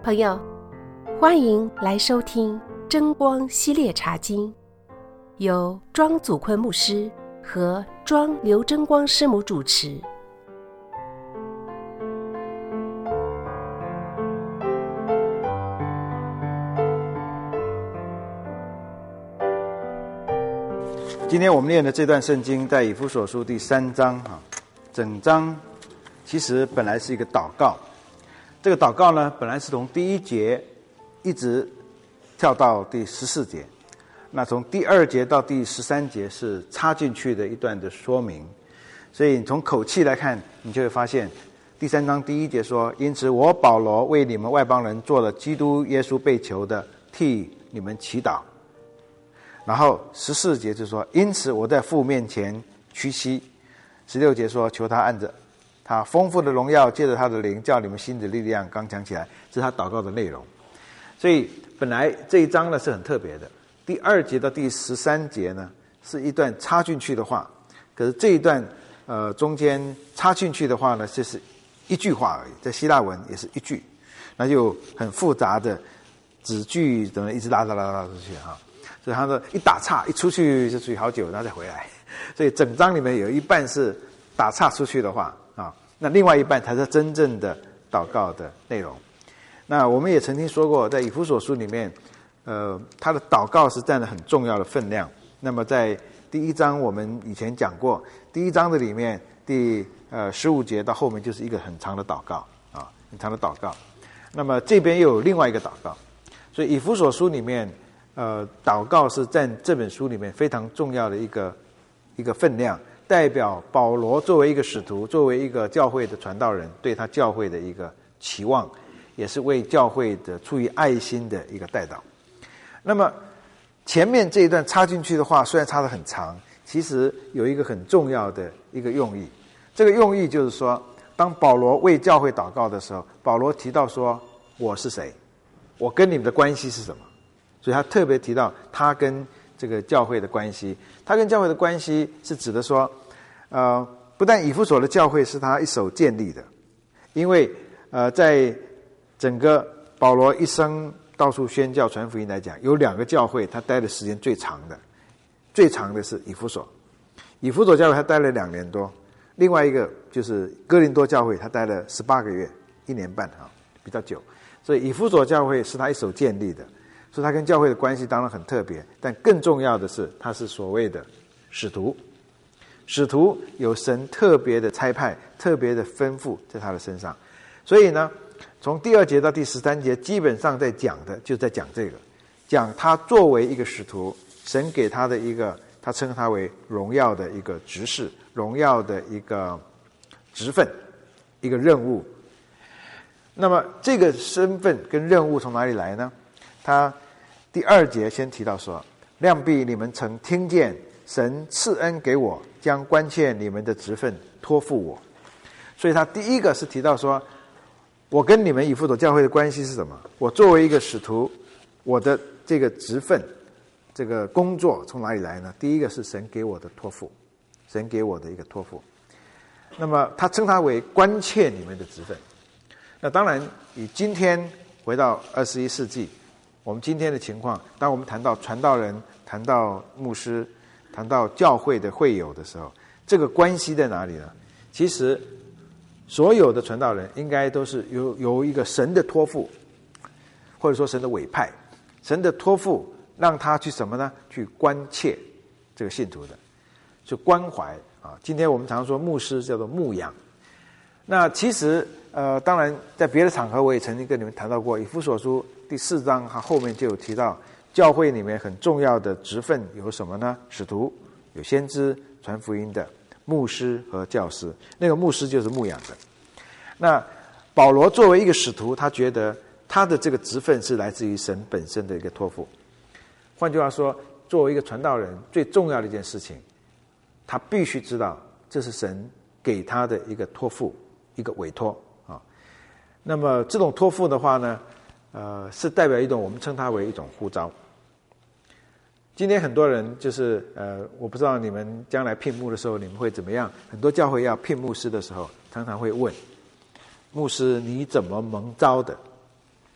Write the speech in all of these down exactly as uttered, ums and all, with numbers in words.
朋友，欢迎来收听真光系列茶经，由庄祖坤牧师和庄刘真光师母主持。 今天我们念的这段圣经在以弗所书第三章哈，整章其实本来是一个祷告，这个祷告呢本来是从第一节一直跳到第十四节，那从第二节到第十三节是插进去的一段的说明，所以从口气来看，你就会发现第三章第一节说，因此我保罗为你们外邦人做了基督耶稣被囚的，替你们祈祷。然后十四节就说，因此我在父面前屈膝。十六节说，求他按着他丰富的荣耀，借着他的灵，叫你们心的力量刚强起来。这是他祷告的内容。所以本来这一章呢是很特别的，第二节到第十三节呢是一段插进去的话，可是这一段呃中间插进去的话呢，就是一句话而已，在希腊文也是一句，那就很复杂的子句怎么一直拉拉拉拉出去哈。所以他说一打岔一出去就出去好久，然后再回来，所以整章里面有一半是打岔出去的话啊，那另外一半才是真正的祷告的内容。那我们也曾经说过，在以弗所书里面，呃，他的祷告是占了很重要的分量。那么在第一章我们以前讲过，第一章的里面第呃十五节到后面就是一个很长的祷告啊，很长的祷告。那么这边又有另外一个祷告，所以以弗所书里面。呃，祷告是占这本书里面非常重要的一个一个分量，代表保罗作为一个使徒，作为一个教会的传道人，对他教会的一个期望，也是为教会的出于爱心的一个代祷。那么前面这一段插进去的话，虽然插得很长，其实有一个很重要的一个用意。这个用意就是说，当保罗为教会祷告的时候，保罗提到说，我是谁，我跟你们的关系是什么。所以他特别提到他跟这个教会的关系，他跟教会的关系是指的说，呃，不但以弗所的教会是他一手建立的，因为呃，在整个保罗一生到处宣教传福音来讲，有两个教会他待的时间最长的，最长的是以弗所，以弗所教会他待了两年多，另外一个就是哥林多教会，他待了十八个月，一年半啊，比较久，所以以弗所教会是他一手建立的。所以他跟教会的关系当然很特别，但更重要的是他是所谓的使徒。使徒有神特别的差派，特别的吩咐在他的身上。所以呢，从第二节到第十三节基本上在讲的就在讲这个，讲他作为一个使徒，神给他的一个，他称他为荣耀的一个职事，荣耀的一个职分，一个任务。那么这个身份跟任务从哪里来呢？他第二节先提到说，量必你们曾听见神赐恩给我，将关切你们的职分托付我。所以他第一个是提到说，我跟你们以弗所教会的关系是什么？我作为一个使徒，我的这个职分，这个工作从哪里来呢？第一个是神给我的托付，神给我的一个托付。那么他称它为关切你们的职分。那当然以今天回到二十一世纪，我们今天的情况，当我们谈到传道人，谈到牧师，谈到教会的会友的时候，这个关系在哪里呢？其实所有的传道人应该都是有有一个神的托付，或者说神的委派，神的托付让他去什么呢？去关切这个信徒的，去关怀啊。今天我们常说牧师叫做牧养。那其实呃，当然在别的场合我也曾经跟你们谈到过，以弗所书第四章它后面就有提到，教会里面很重要的职分有什么呢？使徒，有先知，传福音的，牧师和教师。那个牧师就是牧养的。那保罗作为一个使徒，他觉得他的这个职分是来自于神本身的一个托付。换句话说，作为一个传道人，最重要的一件事情，他必须知道这是神给他的一个托付，一个委托啊。那么这种托付的话呢，呃，是代表一种我们称它为一种呼召。今天很多人就是呃，我不知道你们将来聘牧的时候你们会怎么样。很多教会要聘牧师的时候，常常会问牧师你怎么蒙召的啊？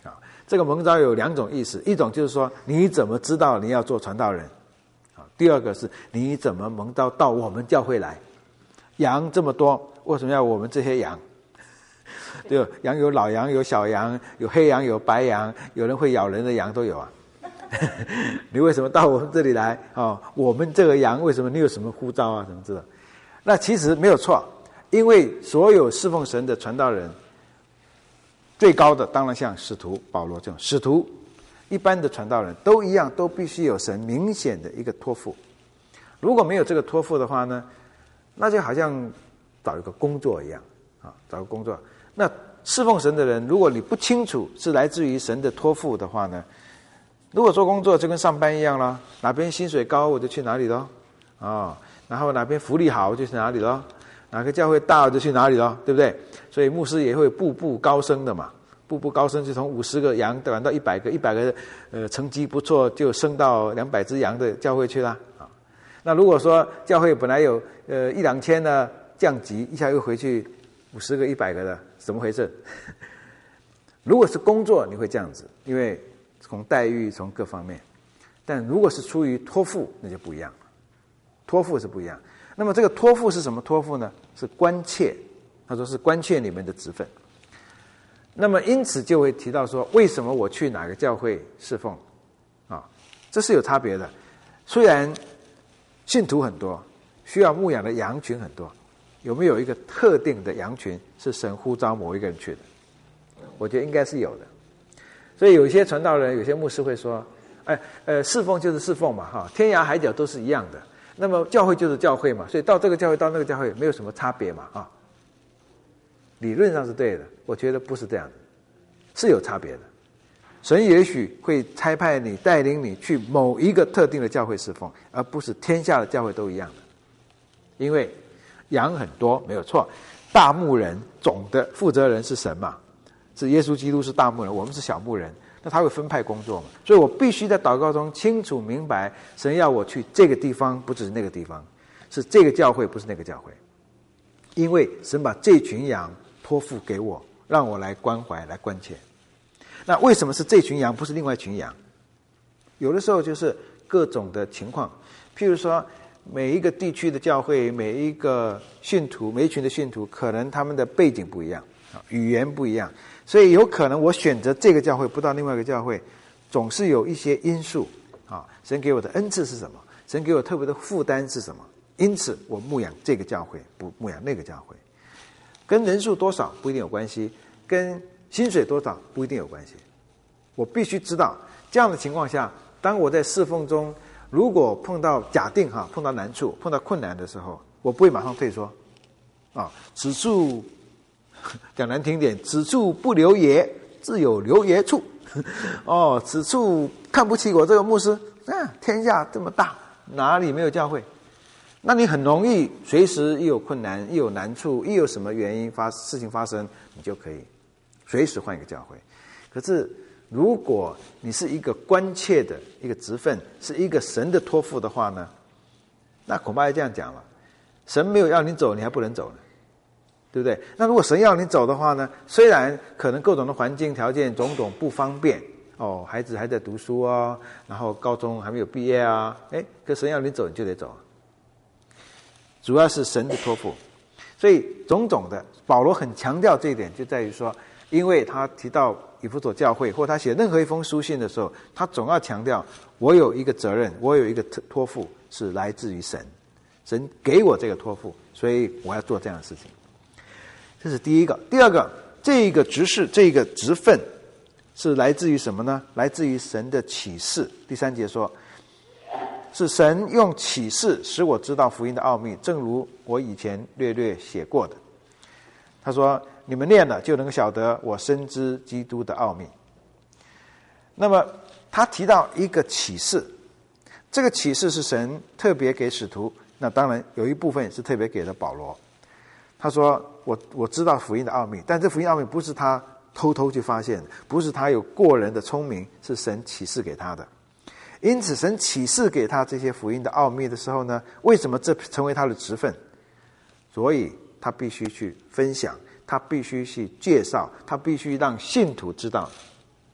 这个蒙召有两种意思，一种就是说你怎么知道你要做传道人，第二个是你怎么蒙召到我们教会来。羊这么多，为什么要我们这些羊？对，羊有老羊有小羊，有黑羊有白羊，有人会咬人的羊都有啊。你为什么到我们这里来？哦，我们这个羊为什么？你有什么呼召啊？什么之类的？那其实没有错，因为所有侍奉神的传道人，最高的当然像使徒保罗这种使徒，一般的传道人都一样，都必须有神明显的一个托付。如果没有这个托付的话呢，那就好像找一个工作一样啊，找个工作。那侍奉神的人，如果你不清楚是来自于神的托付的话呢，如果做工作就跟上班一样了，哪边薪水高我就去哪里咯，啊、哦，然后哪边福利好我就去哪里咯，哪个教会大我就去哪里咯，对不对？所以牧师也会步步高升的嘛，步步高升就从五十个羊转到一百个，一百个呃成绩不错就升到两百只羊的教会去啦啊。那如果说教会本来有呃一两千的降级，一下又回去五十个、一百个的，怎么回事？如果是工作，你会这样子，因为从待遇从各方面。但如果是出于托付，那就不一样了。托付是不一样。那么这个托付是什么托付呢？是关切。他说是关切你们的职分。那么因此就会提到说，为什么我去哪个教会侍奉啊？这是有差别的。虽然信徒很多，需要牧养的羊群很多，有没有一个特定的羊群是神呼召某一个人去的？我觉得应该是有的。所以有一些传道人，有些牧师会说，哎，呃，侍奉就是侍奉嘛，哈，天涯海角都是一样的。那么教会就是教会嘛，所以到这个教会到那个教会没有什么差别嘛，啊。理论上是对的，我觉得不是这样的，是有差别的。神也许会差派你带领你去某一个特定的教会侍奉，而不是天下的教会都一样的。因为羊很多没有错，大牧人总的负责人是神嘛，是耶稣基督是大牧人，我们是小牧人，那他会分派工作嘛，所以我必须在祷告中清楚明白，神要我去这个地方，不只是那个地方，是这个教会，不是那个教会，因为神把这群羊托付给我，让我来关怀来关切。那为什么是这群羊不是另外一群羊？有的时候就是各种的情况，譬如说每一个地区的教会，每一个信徒，每一群的信徒，可能他们的背景不一样，语言不一样，所以有可能我选择这个教会不到另外一个教会，总是有一些因素啊。神给我的恩赐是什么？神给我特别的负担是什么？因此我牧养这个教会，不牧养那个教会。跟人数多少不一定有关系，跟薪水多少不一定有关系。我必须知道，这样的情况下，当我在侍奉中，如果碰到假定哈碰到难处、碰到困难的时候，我不会马上退缩，啊，此处讲难听点，此处不留爷，自有留爷处。哦，此处看不起我这个牧师，啊，天下这么大，哪里没有教会？那你很容易随时一有困难，一有难处，一有什么原因发事情发生，你就可以随时换一个教会。可是如果你是一个关切的一个职分，是一个神的托付的话呢，那恐怕要这样讲了，神没有要你走，你还不能走呢，对不对？那如果神要你走的话呢，虽然可能各种的环境条件种种不方便哦，孩子还在读书啊，然后高中还没有毕业啊，哎，可神要你走你就得走，主要是神的托付。所以种种的，保罗很强调这一点，就在于说，因为他提到以弗所教会，或他写任何一封书信的时候，他总要强调我有一个责任，我有一个托付是来自于神，神给我这个托付，所以我要做这样的事情。这是第一个。第二个，这个职事，这个职分是来自于什么呢？来自于神的启示。第三节说，是神用启示使我知道福音的奥秘，正如我以前略略写过的。他说你们念了就能够晓得我深知基督的奥秘。那么他提到一个启示，这个启示是神特别给使徒，那当然有一部分是特别给了保罗。他说我我知道福音的奥秘，但这福音奥秘不是他偷偷去发现，不是他有过人的聪明，是神启示给他的。因此神启示给他这些福音的奥秘的时候呢，为什么这成为他的职分？所以他必须去分享，他必须去介绍，他必须让信徒知道。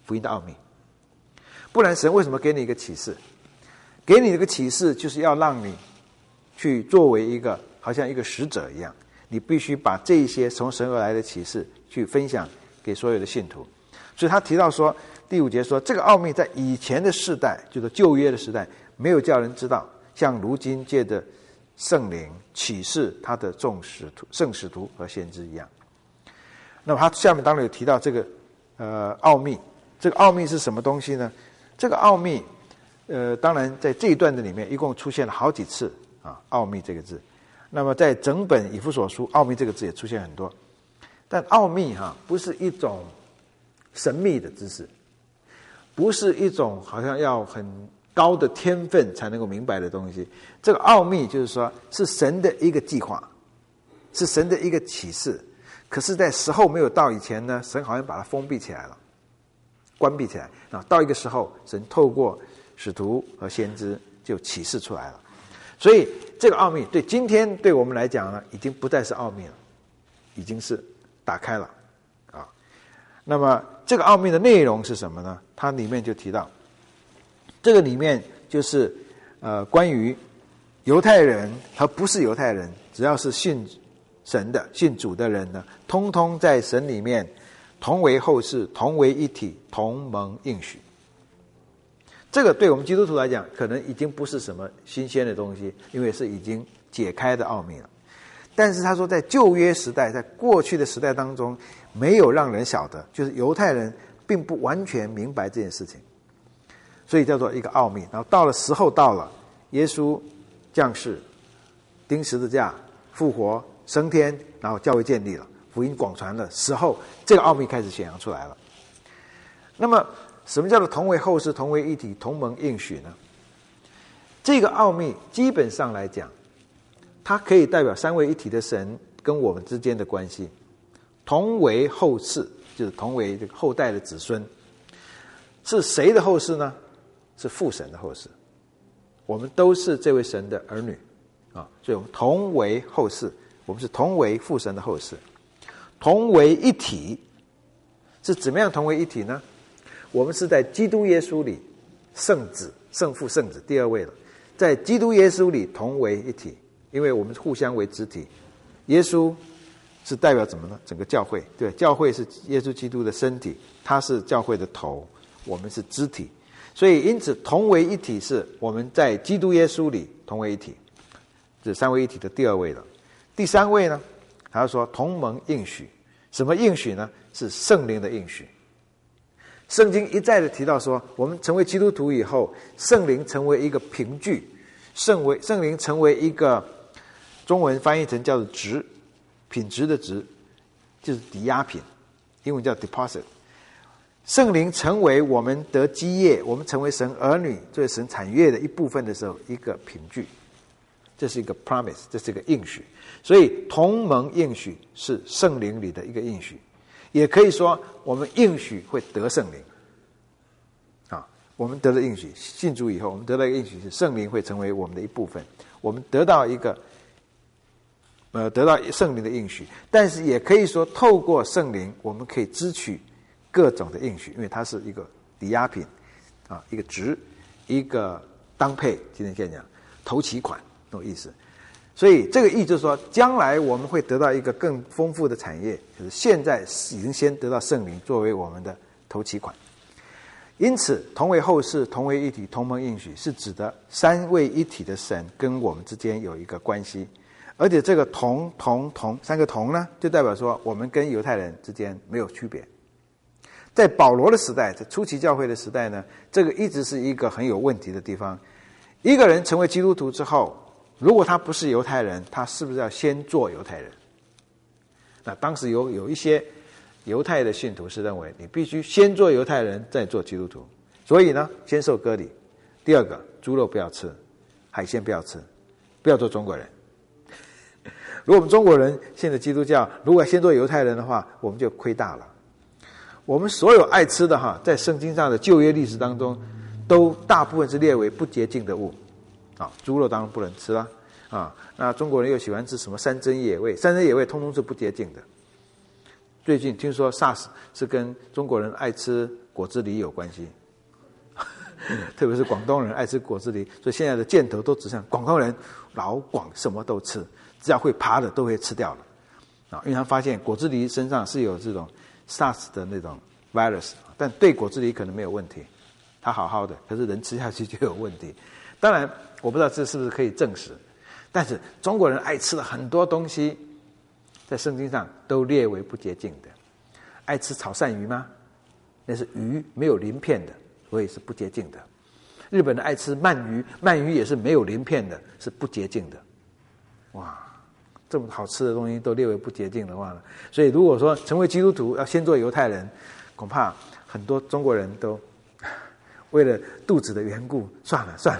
福音的奥秘。不然神为什么给你一个启示？给你一个启示就是要让你去作为一个好像一个使者一样，你必须把这一些从神而来的启示去分享给所有的信徒。所以他提到说，第五节说，这个奥秘在以前的世代，就是旧约的时代，没有叫人知道，像如今借着圣灵启示他的众使徒、圣使徒和先知一样。那么他下面当然有提到这个呃奥秘，这个奥秘是什么东西呢？这个奥秘，呃，当然在这一段的里面一共出现了好几次啊，奥秘这个字。那么在整本以弗所书，奥秘这个字也出现很多。但奥秘哈、啊，不是一种神秘的知识，不是一种好像要很高的天分才能够明白的东西。这个奥秘就是说，是神的一个计划，是神的一个启示。可是，在时候没有到以前呢，神好像把它封闭起来了，关闭起来。啊，到一个时候，神透过使徒和先知就启示出来了。所以，这个奥秘对今天对我们来讲呢，已经不再是奥秘了，已经是打开了啊。那么，这个奥秘的内容是什么呢？它里面就提到，这个里面就是呃，关于犹太人和不是犹太人，只要是信神的、信主的人呢，通通在神里面同为后世，同为一体，同蒙应许。这个对我们基督徒来讲，可能已经不是什么新鲜的东西，因为是已经解开的奥秘了。但是他说，在旧约时代，在过去的时代当中，没有让人晓得，就是犹太人并不完全明白这件事情，所以叫做一个奥秘。然后到了时候到了，耶稣降世、钉十字架、复活、升天，然后教会建立了，福音广传的时候，这个奥秘开始显扬出来了。那么什么叫做同为后世，同为一体，同蒙应许呢？这个奥秘基本上来讲，它可以代表三位一体的神跟我们之间的关系。同为后世，就是同为这个后代的子孙，是谁的后世呢？是父神的后世。我们都是这位神的儿女啊，所以我们同为后世，我们是同为父神的后世。同为一体是怎么样同为一体呢？我们是在基督耶稣里，圣子、圣父、圣子第二位了，在基督耶稣里同为一体，因为我们互相为肢体。耶稣是代表什么呢？整个教会，对，教会是耶稣基督的身体，他是教会的头，我们是肢体。所以因此同为一体是我们在基督耶稣里同为一体，这三位一体的第二位了。第三位呢，他说同蒙应许。什么应许呢？是圣灵的应许。圣经一再的提到说，我们成为基督徒以后，圣灵成为一个凭据，圣为圣灵成为一个中文翻译成叫做值，品质的值，就是抵押品，英文叫 deposit。圣灵成为我们得基业，我们成为神儿女，作为神产业的一部分的时候，一个凭据，这是一个 promise， 这是一个应许。所以同蒙应许是圣灵里的一个应许，也可以说我们应许会得圣灵啊。我们得了应许，信主以后，我们得到一个应许是圣灵会成为我们的一部分，我们得到一个呃得到圣灵的应许。但是也可以说，透过圣灵，我们可以支取各种的应许，因为它是一个抵押品啊，一个值，一个当配，今天现在讲头期款那种意思。所以这个意就是说，将来我们会得到一个更丰富的产业，就是现在已经先得到圣灵作为我们的头期款。因此同为后世，同为一体，同蒙应许是指的三位一体的神跟我们之间有一个关系。而且这个同同同三个同呢，就代表说我们跟犹太人之间没有区别。在保罗的时代，在初期教会的时代呢，这个一直是一个很有问题的地方。一个人成为基督徒之后，如果他不是犹太人，他是不是要先做犹太人？那当时有有一些犹太的信徒是认为，你必须先做犹太人，再做基督徒。所以呢，先受割礼。第二个，猪肉不要吃，海鲜不要吃，不要做中国人。如果我们中国人信的基督教，如果先做犹太人的话，我们就亏大了。我们所有爱吃的哈，在圣经上的旧约历史当中，都大部分是列为不洁净的物。啊，猪肉当然不能吃啦，啊，那中国人又喜欢吃什么山珍野味，山珍野味通通是不洁净的。 最近听说 SARS 是跟中国人爱吃果子狸有关系，特别是广东人爱吃果子狸，所以现在的箭头都指向广东人，老广什么都吃，只要会爬的都会吃掉了啊！因为他发现果子狸身上是有这种 SARS 的那种 virus， 但对果子狸可能没有问题，它好好的，可是人吃下去就有问题。当然，我不知道这是不是可以证实，但是中国人爱吃的很多东西，在圣经上都列为不洁净的。爱吃炒鳝鱼吗？那是鱼没有鳞片的，所以是不洁净的。日本人爱吃鳗鱼，鳗鱼也是没有鳞片的，是不洁净的。哇，这么好吃的东西都列为不洁净的话呢，所以如果说成为基督徒要先做犹太人，恐怕很多中国人都为了肚子的缘故，算了算了。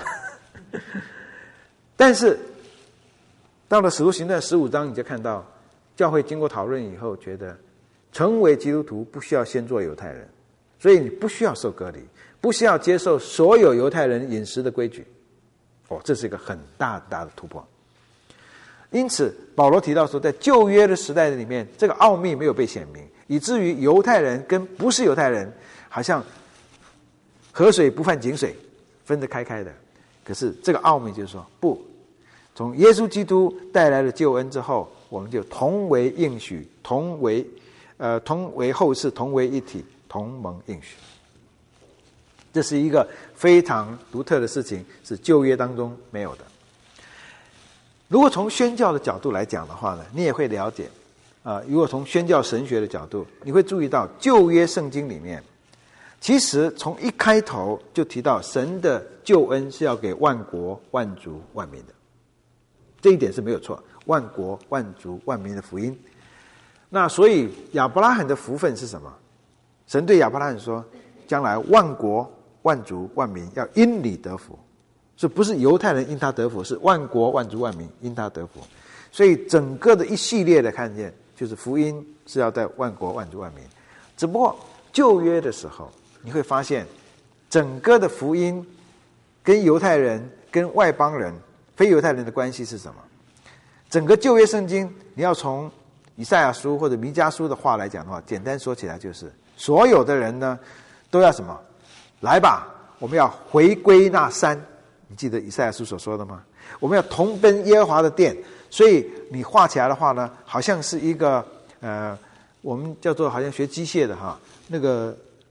但是到了使徒行传十五章，你就看到教会经过讨论以后，觉得成为基督徒不需要先做犹太人，所以你不需要受割礼，不需要接受所有犹太人饮食的规矩。哦，这是一个很大很大的突破。因此保罗提到说，在旧约的时代里面，这个奥秘没有被显明，以至于犹太人跟不是犹太人好像河水不犯井水，分得开开的。可是这个奥秘就是说，不，从耶稣基督带来了救恩之后，我们就同为应许，同为呃同为后世，同为一体，同蒙应许。这是一个非常独特的事情，是旧约当中没有的。如果从宣教的角度来讲的话呢，你也会了解啊、呃。如果从宣教神学的角度，你会注意到旧约圣经里面，其实从一开头就提到神的救恩是要给万国、万族、万民的，这一点是没有错。万国、万族、万民的福音。那所以亚伯拉罕的福分是什么？神对亚伯拉罕说，将来万国、万族、万民要因你得福。所以不是犹太人因他得福，是万国、万族、万民因他得福。所以整个的一系列的看见，就是福音是要在万国、万族、万民。只不过旧约的时候，你会发现整个的福音跟犹太人、跟外邦人、非犹太人的关系是什么？整个旧约圣经，你要从以赛亚书或者弥迦书的话来讲的话，简单说起来就是，所有的人呢都要什么？来吧，我们要回归那山。你记得以赛亚书所说的吗？我们要同奔耶和华的殿。所以你画起来的话呢，好像是一个呃，我们叫做好像学机械的哈，那个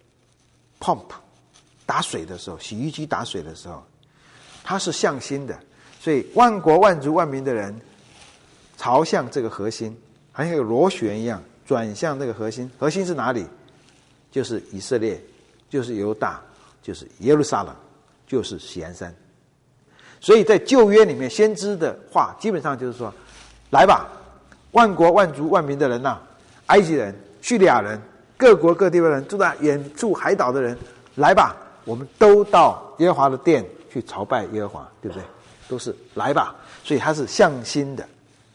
pump 打水的时候，洗衣机打水的时候，它是向心的。所以万国万族万民的人朝向这个核心，好像有螺旋一样转向那个核心。核心是哪里？就是以色列，就是犹大，就是耶路撒冷，就是锡安山。所以在旧约里面，先知的话基本上就是说，来吧，万国万族万民的人呐、啊，埃及人、叙利亚人、各国各地的人，住在远处海岛的人，来吧，我们都到耶和华的殿去朝拜耶和华，对不对？都是来吧，所以他是向心的。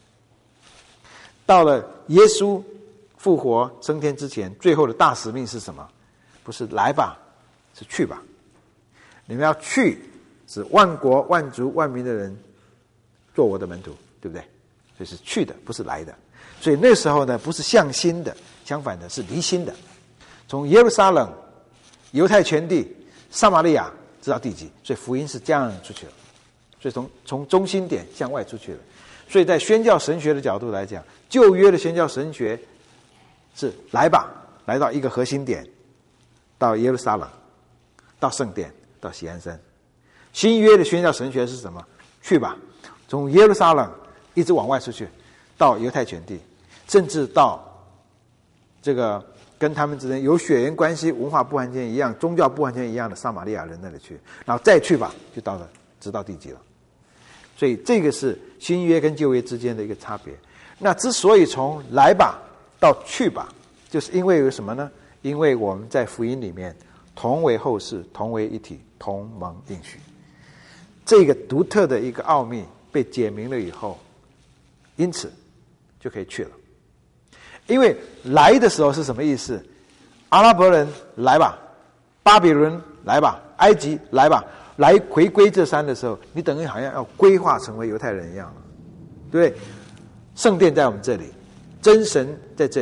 到了耶稣复活升天之前，最后的大使命是什么？不是来吧，是去吧。你们要去，指万国万族万民的人做我的门徒，对不对？所以是去的，不是来的。所以那时候呢，不是向心的，相反的是离心的。从耶路撒冷、犹太全地、撒玛利亚直到地极，所以福音是这样出去了。所以从从中心点向外出去了。所以在宣教神学的角度来讲，旧约的宣教神学是来吧，来到一个核心点，到耶路撒冷，到圣殿，到锡安山。新约的宣教神学是什么？去吧，从耶路撒冷一直往外出去，到犹太全地，甚至到这个跟他们之间有血缘关系、文化不完全一样、宗教不完全一样的撒玛利亚人那里去，然后再去吧，就到了直到地极了。所以这个是新约跟旧约之间的一个差别。那之所以从来吧到去吧，就是因为有什么呢？因为我们在福音里面同为后世，同为一体，同蒙应许。这个独特的一个奥秘被解明了以后，因此就可以去了。因为来的时候是什么意思？阿拉伯人来吧，巴比伦来吧，埃及来吧，来回归这山的时候，你等于好像要规划成为犹太人一样了，对不对？圣殿在我们这里，真神在这里，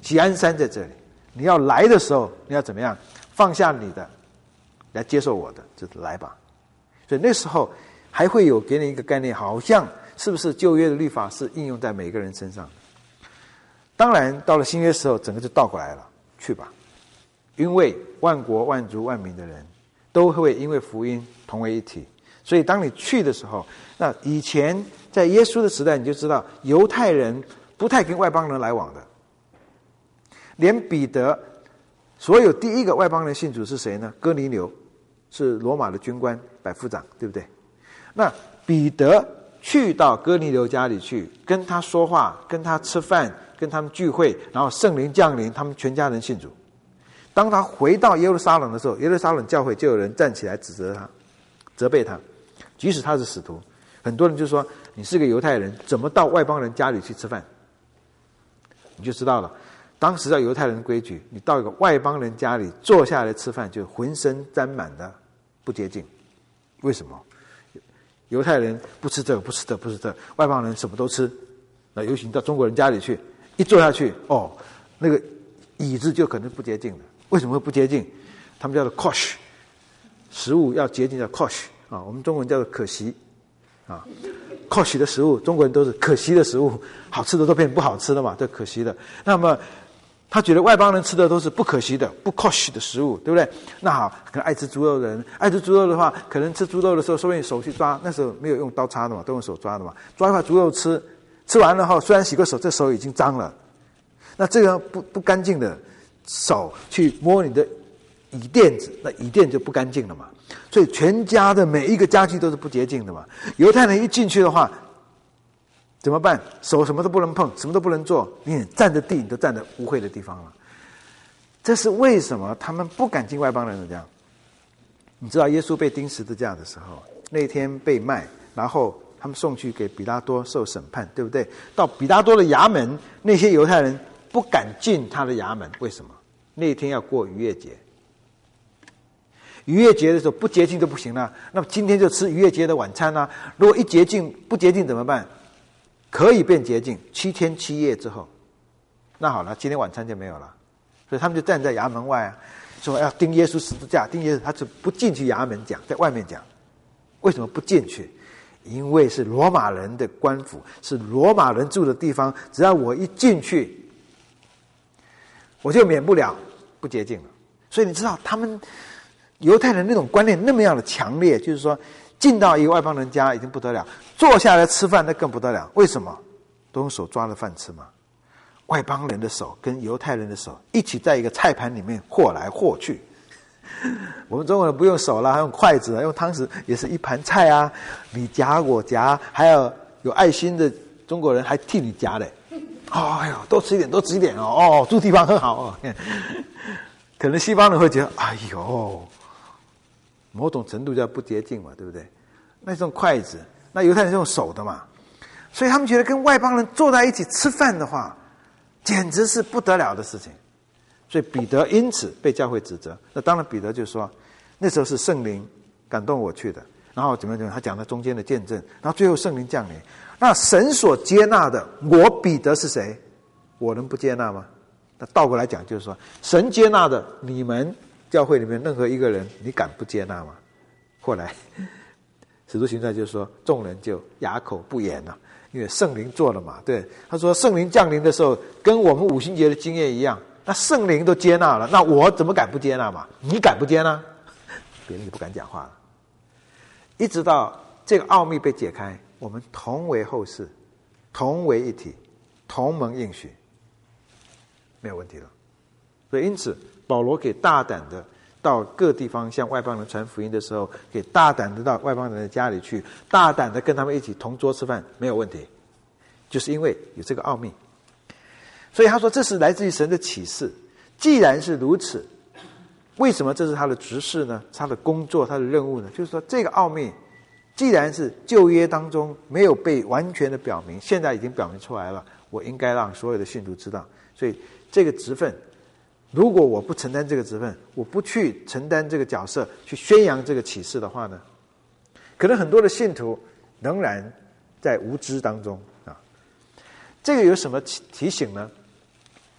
锡安山在这里，你要来的时候，你要怎么样？放下你的，来接受我的，就是来吧。所以那时候还会有给你一个概念，好像是不是旧约的律法是应用在每个人身上的？当然，到了新约时候，整个就倒过来了，去吧，因为万国万族万民的人都会因为福音同为一体。所以当你去的时候，那以前在耶稣的时代，你就知道犹太人不太跟外邦人来往的。连彼得，所有第一个外邦人信主是谁呢？哥尼流，是罗马的军官百夫长，对不对？那彼得去到哥尼流家里去，跟他说话，跟他吃饭，跟他们聚会，然后圣灵降临，他们全家人信主。当他回到耶路撒冷的时候，耶路撒冷教会就有人站起来指责他，责备他，即使他是使徒，很多人就说你是个犹太人，怎么到外邦人家里去吃饭？你就知道了。当时要犹太人的规矩，你到一个外邦人家里坐下来吃饭，就浑身沾满的不洁净。为什么？犹太人不吃这个，不吃这个，不吃这个，外邦人什么都吃。那尤其你到中国人家里去，一坐下去，哦，那个椅子就可能不洁净的。为什么会不洁净？他们叫做 kosh， 食物要洁净叫 kosh 啊，我们中文叫做可惜啊。kosh 的食物，中国人都是可惜的食物，好吃的都变不好吃了嘛，这可惜的。那么他觉得外邦人吃的都是不可惜的、不 kosh 的食物，对不对？那好，可能爱吃猪肉的人，爱吃猪肉的话，可能吃猪肉的时候，说不定手去抓，那时候没有用刀叉的嘛，都用手抓的嘛，抓一块猪肉吃，吃完了后，虽然洗过手，这手已经脏了，那这个不不干净的手去摸你的椅垫子，那椅垫就不干净了嘛。所以全家的每一个家具都是不洁净的嘛。犹太人一进去的话，怎么办？手什么都不能碰，什么都不能做，你站着地你都站在污秽的地方了。这是为什么他们不敢进外邦人的家？你知道耶稣被钉十字架的时候，那天被卖，然后他们送去给彼拉多受审判，对不对？到彼拉多的衙门，那些犹太人不敢进他的衙门，为什么？那天要过逾越节。逾越节的时候不洁净就不行了，那么今天就吃逾越节的晚餐啊。如果一洁净不洁净怎么办？可以变洁净，七天七夜之后，那好了，今天晚餐就没有了。所以他们就站在衙门外啊，说要钉耶稣十字架，钉耶稣，他就不进去衙门讲，在外面讲。为什么不进去？因为是罗马人的官府，是罗马人住的地方，只要我一进去，我就免不了不洁净了。所以你知道他们犹太人那种观念那么样的强烈，就是说进到一个外邦人家已经不得了，坐下来吃饭那更不得了。为什么？都用手抓了饭吃嘛。外邦人的手跟犹太人的手一起在一个菜盘里面和来和去。我们中国人不用手了，还用筷子，用汤匙，也是一盘菜啊，你夹我夹，还有有爱心的中国人还替你夹嘞。哦，哎呦，多吃一点，多吃一点哦，哦，住地方很好哦。可能西方人会觉得，哎呦，某种程度叫不洁净嘛，对不对？那种筷子，那犹太人是用手的嘛，所以他们觉得跟外邦人坐在一起吃饭的话，简直是不得了的事情。所以彼得因此被教会指责。那当然彼得就说，那时候是圣灵感动我去的，然后怎么怎么，他讲了中间的见证，然后最后圣灵降临。那神所接纳的，我彼得是谁？我能不接纳吗？那倒过来讲就是说，神接纳的，你们教会里面任何一个人，你敢不接纳吗？后来使徒行传就说，众人就哑口不言了，因为圣灵做了嘛。对，他说圣灵降临的时候，跟我们五旬节的经验一样。那圣灵都接纳了，那我怎么敢不接纳嘛？你敢不接纳？别人就不敢讲话了。一直到这个奥秘被解开，我们同为后世，同为一体，同蒙应许，没有问题了。所以因此保罗给大胆的到各地方向外邦人传福音的时候，给大胆的到外邦人的家里去，大胆的跟他们一起同桌吃饭，没有问题，就是因为有这个奥秘。所以他说这是来自于神的启示。既然是如此，为什么这是他的职事呢？他的工作，他的任务呢？就是说这个奥秘既然是旧约当中没有被完全的表明，现在已经表明出来了，我应该让所有的信徒知道。所以这个职分，如果我不承担这个职分，我不去承担这个角色，去宣扬这个启示的话呢，可能很多的信徒仍然在无知当中啊。这个有什么提醒呢？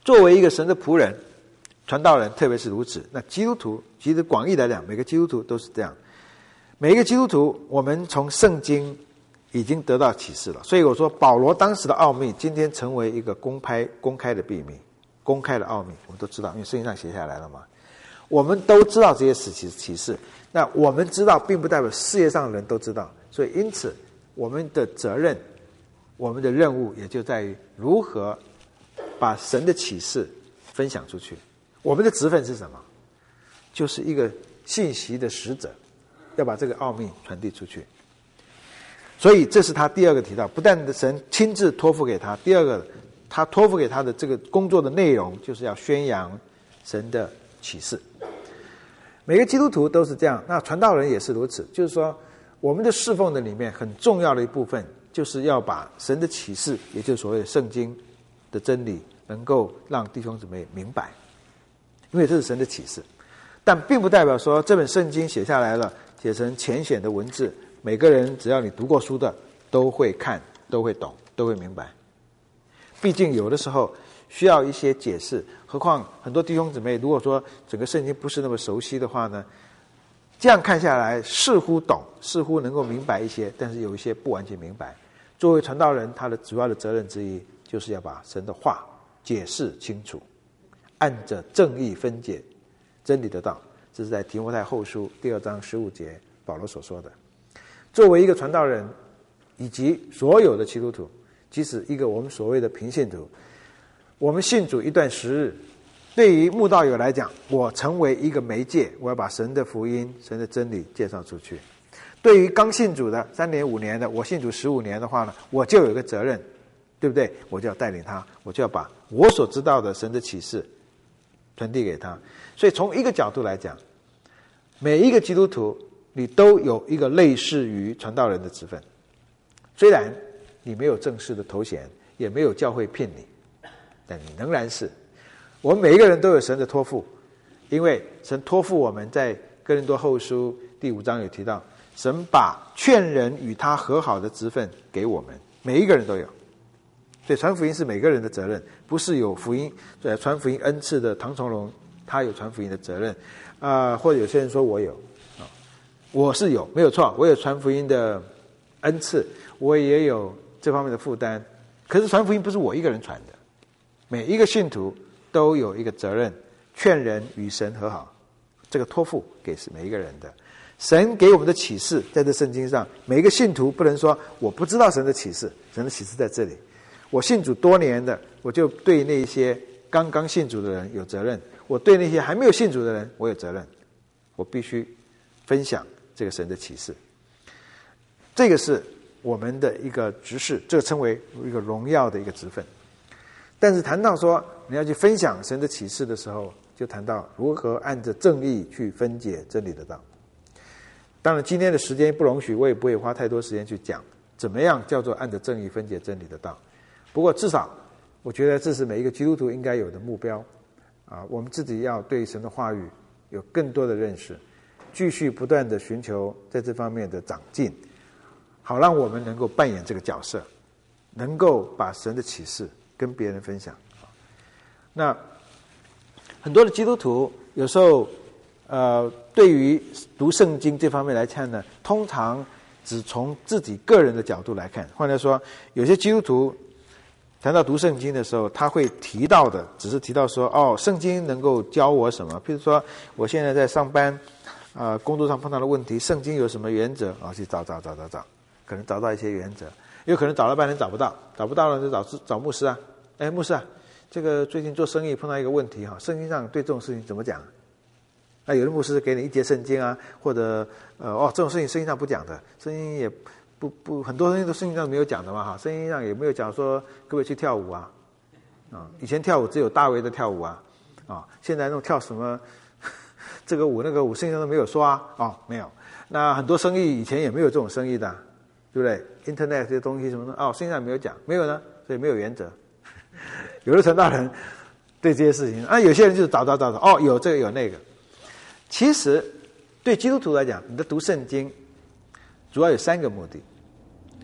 作为一个神的仆人，传道人特别是如此。那基督徒其实广义来讲，每个基督徒都是这样。每一个基督徒，我们从圣经已经得到启示了。所以我说，保罗当时的奥秘，今天成为一个公开公开的秘密，公开的奥秘，我们都知道，因为圣经上写下来了嘛。我们都知道这些启启示，那我们知道，并不代表世界上的人都知道。所以，因此，我们的责任，我们的任务，也就在于如何把神的启示分享出去。我们的职分是什么？就是一个信息的使者，要把这个奥秘传递出去。所以，这是他第二个提到，不但的神亲自托付给他，第二个，他托付给他的这个工作的内容，就是要宣扬神的启示。每个基督徒都是这样，那传道人也是如此。就是说，我们的侍奉的里面很重要的一部分，就是要把神的启示，也就是所谓的圣经的真理，能够让弟兄姊妹明白，因为这是神的启示。但并不代表说这本圣经写下来了，写成浅显的文字，每个人只要你读过书的都会看，都会懂，都会明白。毕竟有的时候需要一些解释，何况很多弟兄姊妹如果说整个圣经不是那么熟悉的话呢，这样看下来似乎懂，似乎能够明白一些，但是有一些不完全明白。作为传道人，他的主要的责任之一，就是要把神的话解释清楚，按着正义分解真理的道。这是在提摩太后书第二章十五节保罗所说的。作为一个传道人，以及所有的基督徒，即使一个我们所谓的平信徒，我们信主一段时日，对于慕道友来讲，我成为一个媒介，我要把神的福音、神的真理介绍出去。对于刚信主的三年五年的，我信主十五年的话呢，我就有一个责任，对不对？我就要带领他，我就要把我所知道的神的启示传递给他。所以从一个角度来讲，每一个基督徒你都有一个类似于传道人的职分，虽然你没有正式的头衔，也没有教会聘你，但你仍然是。我们每一个人都有神的托付，因为神托付我们，在哥林多后书第五章有提到，神把劝人与他和好的职分给我们，每一个人都有。所以传福音是每个人的责任，不是有福音呃传福音恩赐的唐崇荣他有传福音的责任啊、呃，或者有些人说我有啊，我是有，没有错，我有传福音的恩赐，我也有这方面的负担。可是传福音不是我一个人传的，每一个信徒都有一个责任，劝人与神和好，这个托付给是每一个人的。神给我们的启示在这圣经上，每一个信徒不能说我不知道神的启示，神的启示在这里。我信主多年的，我就对那些刚刚信主的人有责任，我对那些还没有信主的人我有责任，我必须分享这个神的启示。这个是我们的一个职事，这个称为一个荣耀的一个职分。但是谈到说你要去分享神的启示的时候，就谈到如何按着正义去分解真理的道。当然今天的时间不容许，我也不会花太多时间去讲怎么样叫做按着正义分解真理的道。不过至少我觉得这是每一个基督徒应该有的目标啊！我们自己要对神的话语有更多的认识，继续不断的寻求在这方面的长进，好让我们能够扮演这个角色，能够把神的启示跟别人分享。那很多的基督徒有时候呃，对于读圣经这方面来看呢，通常只从自己个人的角度来看。换句话说，有些基督徒谈到读圣经的时候，他会提到的只是提到说，哦，圣经能够教我什么？譬如说我现在在上班啊、呃，工作上碰到的问题，圣经有什么原则啊？去找找找找找，可能找到一些原则，有可能找了半天找不到，找不到了就找找牧师啊。哎，牧师啊，这个最近做生意碰到一个问题哈，圣经上对这种事情怎么讲？那有的牧师给你一节圣经啊，或者呃哦这种事情圣经上不讲的，圣经也不不很多东西都圣经上没有讲的嘛哈，圣经上也没有讲说可不可以去跳舞啊啊，以前跳舞只有大卫的跳舞啊啊，现在那种跳什么这个舞那个舞圣经上都没有说啊哦没有。那很多生意以前也没有这种生意的，对不对 ？Internet 这些东西什么的哦，圣经上没有讲，没有呢，所以没有原则。有的传道人对这些事情啊，有些人就是找找找找哦，有这个有那个。其实对基督徒来讲，你的读圣经主要有三个目的。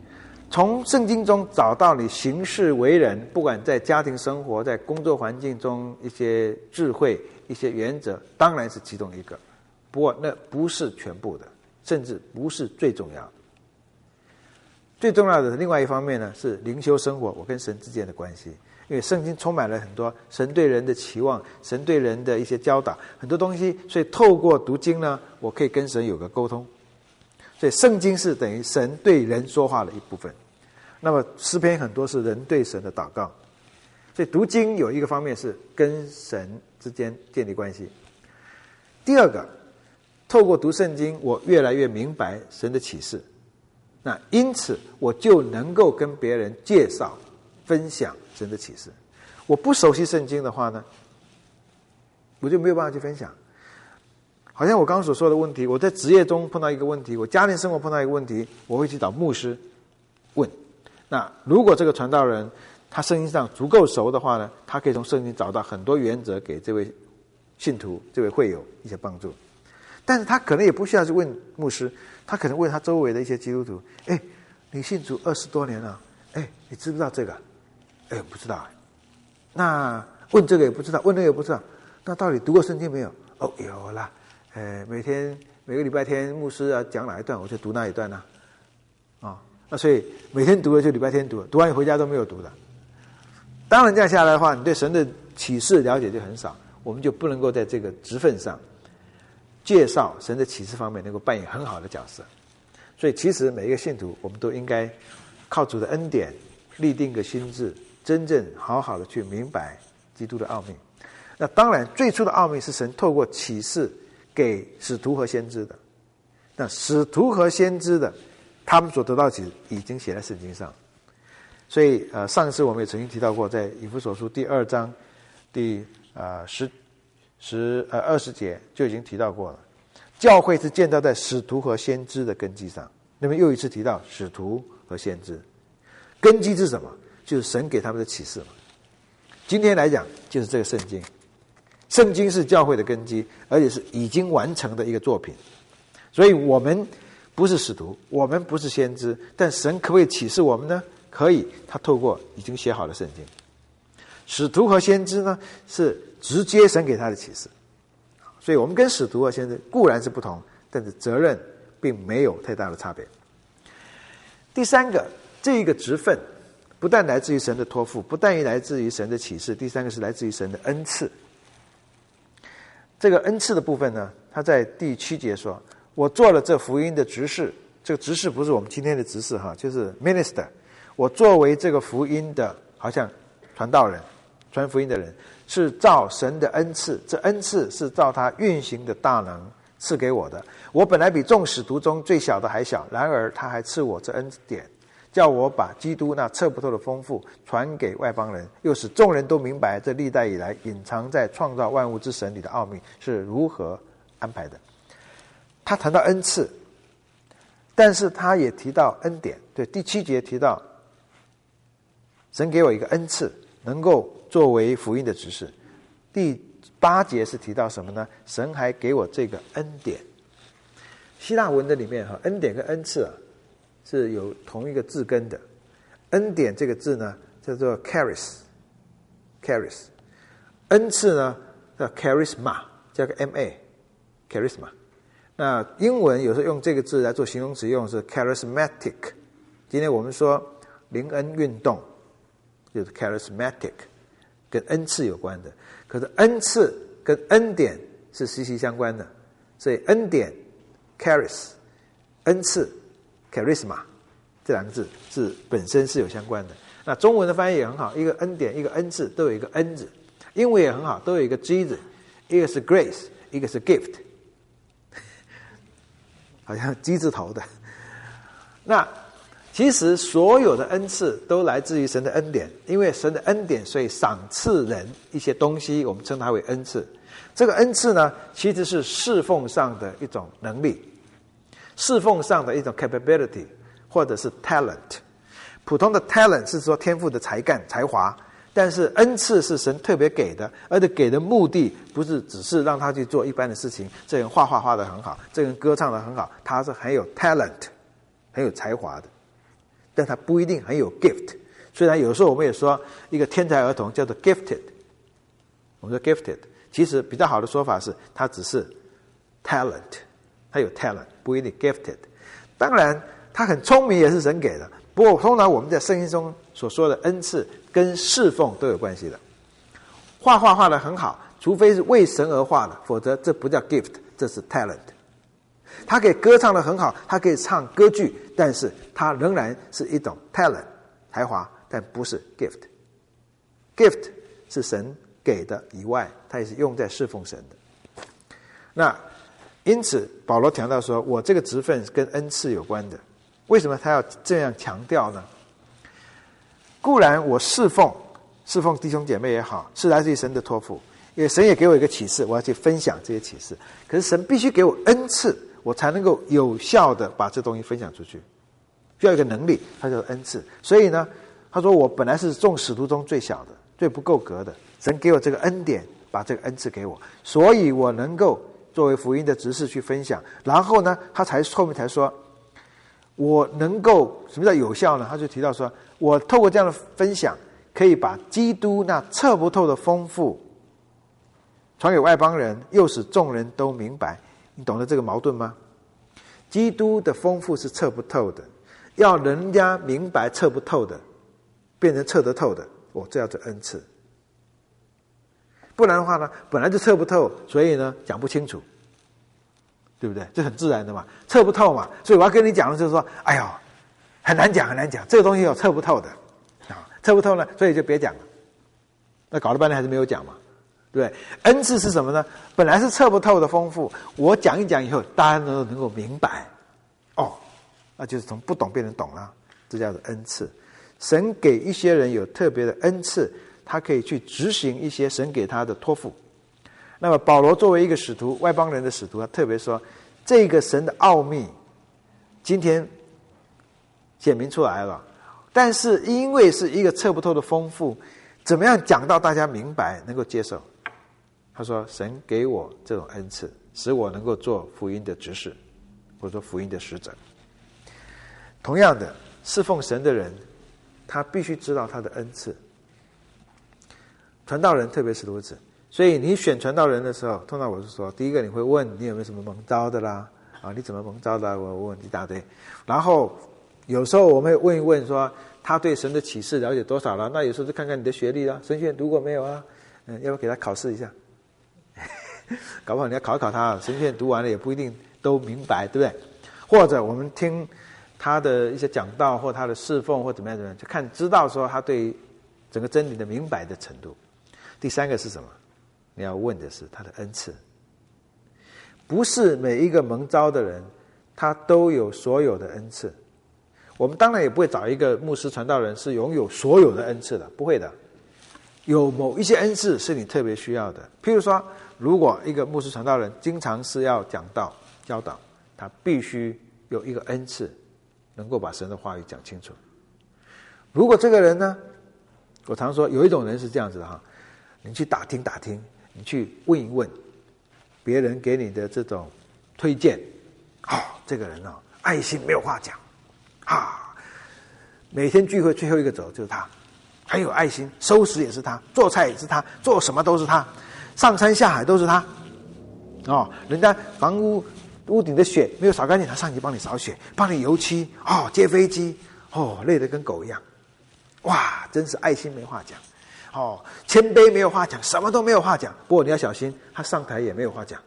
从圣经中找到你行事为人，不管在家庭生活、在工作环境中一些智慧、一些原则，当然是其中一个。不过那不是全部的，甚至不是最重要的。最重要的另外一方面呢，是灵修生活，我跟神之间的关系。因为圣经充满了很多神对人的期望，神对人的一些教导，很多东西，所以透过读经呢，我可以跟神有个沟通。所以圣经是等于神对人说话的一部分。那么诗篇很多是人对神的祷告。所以读经有一个方面是跟神之间建立关系。第二个，透过读圣经，我越来越明白神的启示。那因此我就能够跟别人介绍分享神的启示。我不熟悉圣经的话呢，我就没有办法去分享。好像我刚刚所说的问题，我在职业中碰到一个问题，我家庭生活碰到一个问题，我会去找牧师问。那如果这个传道人他圣经上足够熟的话呢，他可以从圣经找到很多原则给这位信徒、这位会友一些帮助。但是他可能也不需要去问牧师，他可能问他周围的一些基督徒：哎，你信主二十多年了，哎，你知不知道这个？哎，不知道。那问这个也不知道，问那个也不知道，那到底读过圣经没有？哦，有啦。呃，每天每个礼拜天牧师啊讲哪一段，我就读那一段呢、啊，啊、哦，那所以每天读了就礼拜天读了，读完回家都没有读的。当然这样下来的话，你对神的启示了解就很少，我们就不能够在这个职分上介绍神的启示方面能够扮演很好的角色。所以其实每一个信徒，我们都应该靠主的恩典立定个心志，真正好好的去明白基督的奥秘。那当然最初的奥秘是神透过启示给使徒和先知的，那使徒和先知的他们所得到的启示已经写在圣经上。所以呃，上次我们也曾经提到过，在以弗所书第二章第呃十十呃二十节就已经提到过了，教会是建造在使徒和先知的根基上。那么又一次提到使徒和先知，根基是什么？就是神给他们的启示嘛。今天来讲就是这个圣经，圣经是教会的根基，而且是已经完成的一个作品。所以我们不是使徒，我们不是先知，但神可不可以启示我们呢？可以，他透过已经写好的圣经。使徒和先知呢，是直接神给他的启示。所以我们跟使徒和先知固然是不同，但是责任并没有太大的差别。第三个，这一个职分不但来自于神的托付，不但来自于神的启示，第三个是来自于神的恩赐。这个恩赐的部分呢，他在第七节说，我做了这福音的执事，这个执事不是我们今天的执事哈，就是 minister。我作为这个福音的好像传道人，传福音的人，是照神的恩赐，这恩赐是照他运行的大能赐给我的。我本来比众使徒中最小的还小，然而他还赐我这恩典，叫我把基督那测不透的丰富传给外邦人，又使众人都明白这历代以来隐藏在创造万物之神里的奥秘是如何安排的。他谈到恩赐，但是他也提到恩典。对，第七节提到神给我一个恩赐，能够作为福音的执事。第八节是提到什么呢？神还给我这个恩典。希腊文的里面哈，恩典跟恩赐啊是有同一个字根的。恩典这个字呢叫做 charis charis， 恩赐呢叫 charisma， 加个 ma charisma。那英文有时候用这个字来做形容词用是 charismatic。 今天我们说灵恩运动就是 charismatic， 跟恩赐有关的。可是恩赐跟恩典是息息相关的，所以恩典 charis， 恩赐 charisma， 这两个字是本身是有相关的。那中文的翻译也很好，一个恩典一个恩赐都有一个恩字，英文也很好，都有一个 G 字，一个是 grace， 一个是 gift， 好像 G 字头的。那其实所有的恩赐都来自于神的恩典，因为神的恩典，所以赏赐人一些东西，我们称它为恩赐。这个恩赐呢，其实是侍奉上的一种能力，侍奉上的一种 capability， 或者是 talent。 普通的 talent 是说天赋的才干才华，但是恩赐是神特别给的，而且给的目的不是只是让他去做一般的事情。这人画画画得很好，这人歌唱得很好，他是很有 talent， 很有才华的。 但他不一定很有 gift。虽然有时候我们也说一个天才儿童叫做 gifted， 我们说 gifted， 其实比较好的说法是他只是 talent， 他有 talent， 不一定 gifted。当然他很聪明也是神给的，不过通常我们在圣经中所说的恩赐跟侍奉都有关系的。画画画得很好，除非是为神而画的，否则这不叫 gift， 这是 talent。他可以歌唱得很好，他可以唱歌剧，但是他仍然是一种 talent 才华，但不是 gift。 gift 是神给的以外，他也是用在侍奉神的。那因此保罗强调说，我这个职分跟恩赐有关的。为什么他要这样强调呢？固然我侍奉侍奉弟兄姐妹也好，是来自于神的托付，因为神也给我一个启示，我要去分享这些启示。可是神必须给我恩赐，我才能够有效的把这东西分享出去，需要一个能力，它叫恩赐。所以呢，他说我本来是众使徒中最小的，最不够格的，神给我这个恩典，把这个恩赐给我，所以我能够作为福音的执事去分享。然后呢，他才后面才说，我能够什么叫有效呢？他就提到说，我透过这样的分享，可以把基督那测不透的丰富传给外邦人，又使众人都明白。你懂得这个矛盾吗？基督的丰富是测不透的，要人家明白测不透的，变成测得透的，哦，这叫做恩赐。不然的话呢，本来就测不透，所以呢讲不清楚，对不对？这很自然的嘛，测不透嘛，所以我要跟你讲的就是说，哎呦，很难讲很难讲，这个东西有测不透的啊，测不透呢，所以就别讲了。那搞了半天还是没有讲嘛，对不对？恩赐是什么呢？本来是测不透的丰富，我讲一讲以后，大家都能够明白，哦，那就是从不懂变成懂了，这叫做恩赐。神给一些人有特别的恩赐，他可以去执行一些神给他的托付。那么保罗作为一个使徒，外邦人的使徒，他特别说，这个神的奥秘今天显明出来了，但是因为是一个测不透的丰富，怎么样讲到大家明白能够接受？他说神给我这种恩赐，使我能够做福音的执事，或者说福音的使者。同样的，侍奉神的人，他必须知道他的恩赐。传道人特别是如此，所以你选传道人的时候，通常我是说，第一个你会问你有没有什么蒙召的啦，啊，你怎么蒙召的？我问一大堆。然后有时候我们会问一问说，他对神的启示了解多少了？那有时候就看看你的学历啦，神学院读过没有啊？嗯，要不要给他考试一下？搞不好你要考一考他，神学院读完了也不一定都明白，对不对？或者我们听他的一些讲道，或他的侍奉，或怎么样怎么样，就看知道说他对整个真理的明白的程度。第三个是什么？你要问的是他的恩赐。不是每一个蒙召的人他都有所有的恩赐。我们当然也不会找一个牧师传道人是拥有所有的恩赐的，不会的。有某一些恩赐是你特别需要的。譬如说，如果一个牧师传道人经常是要讲道教导，他必须有一个恩赐能够把神的话语讲清楚。如果这个人呢，我常说有一种人是这样子的哈，你去打听打听，你去问一问别人给你的这种推荐，哦，这个人哦，爱心没有话讲啊，每天聚会最后一个走就是他，很有爱心，收拾也是他，做菜也是他，做什么都是他，上山下海都是他。哦，人家房屋屋顶的雪没有扫干净，他上去帮你扫雪，帮你油漆，哦，接飞机，哦，累得跟狗一样。哇，真是爱心没话讲。哦，谦卑没有话讲，什么都没有话讲。不过你要小心，他上台也没有话讲。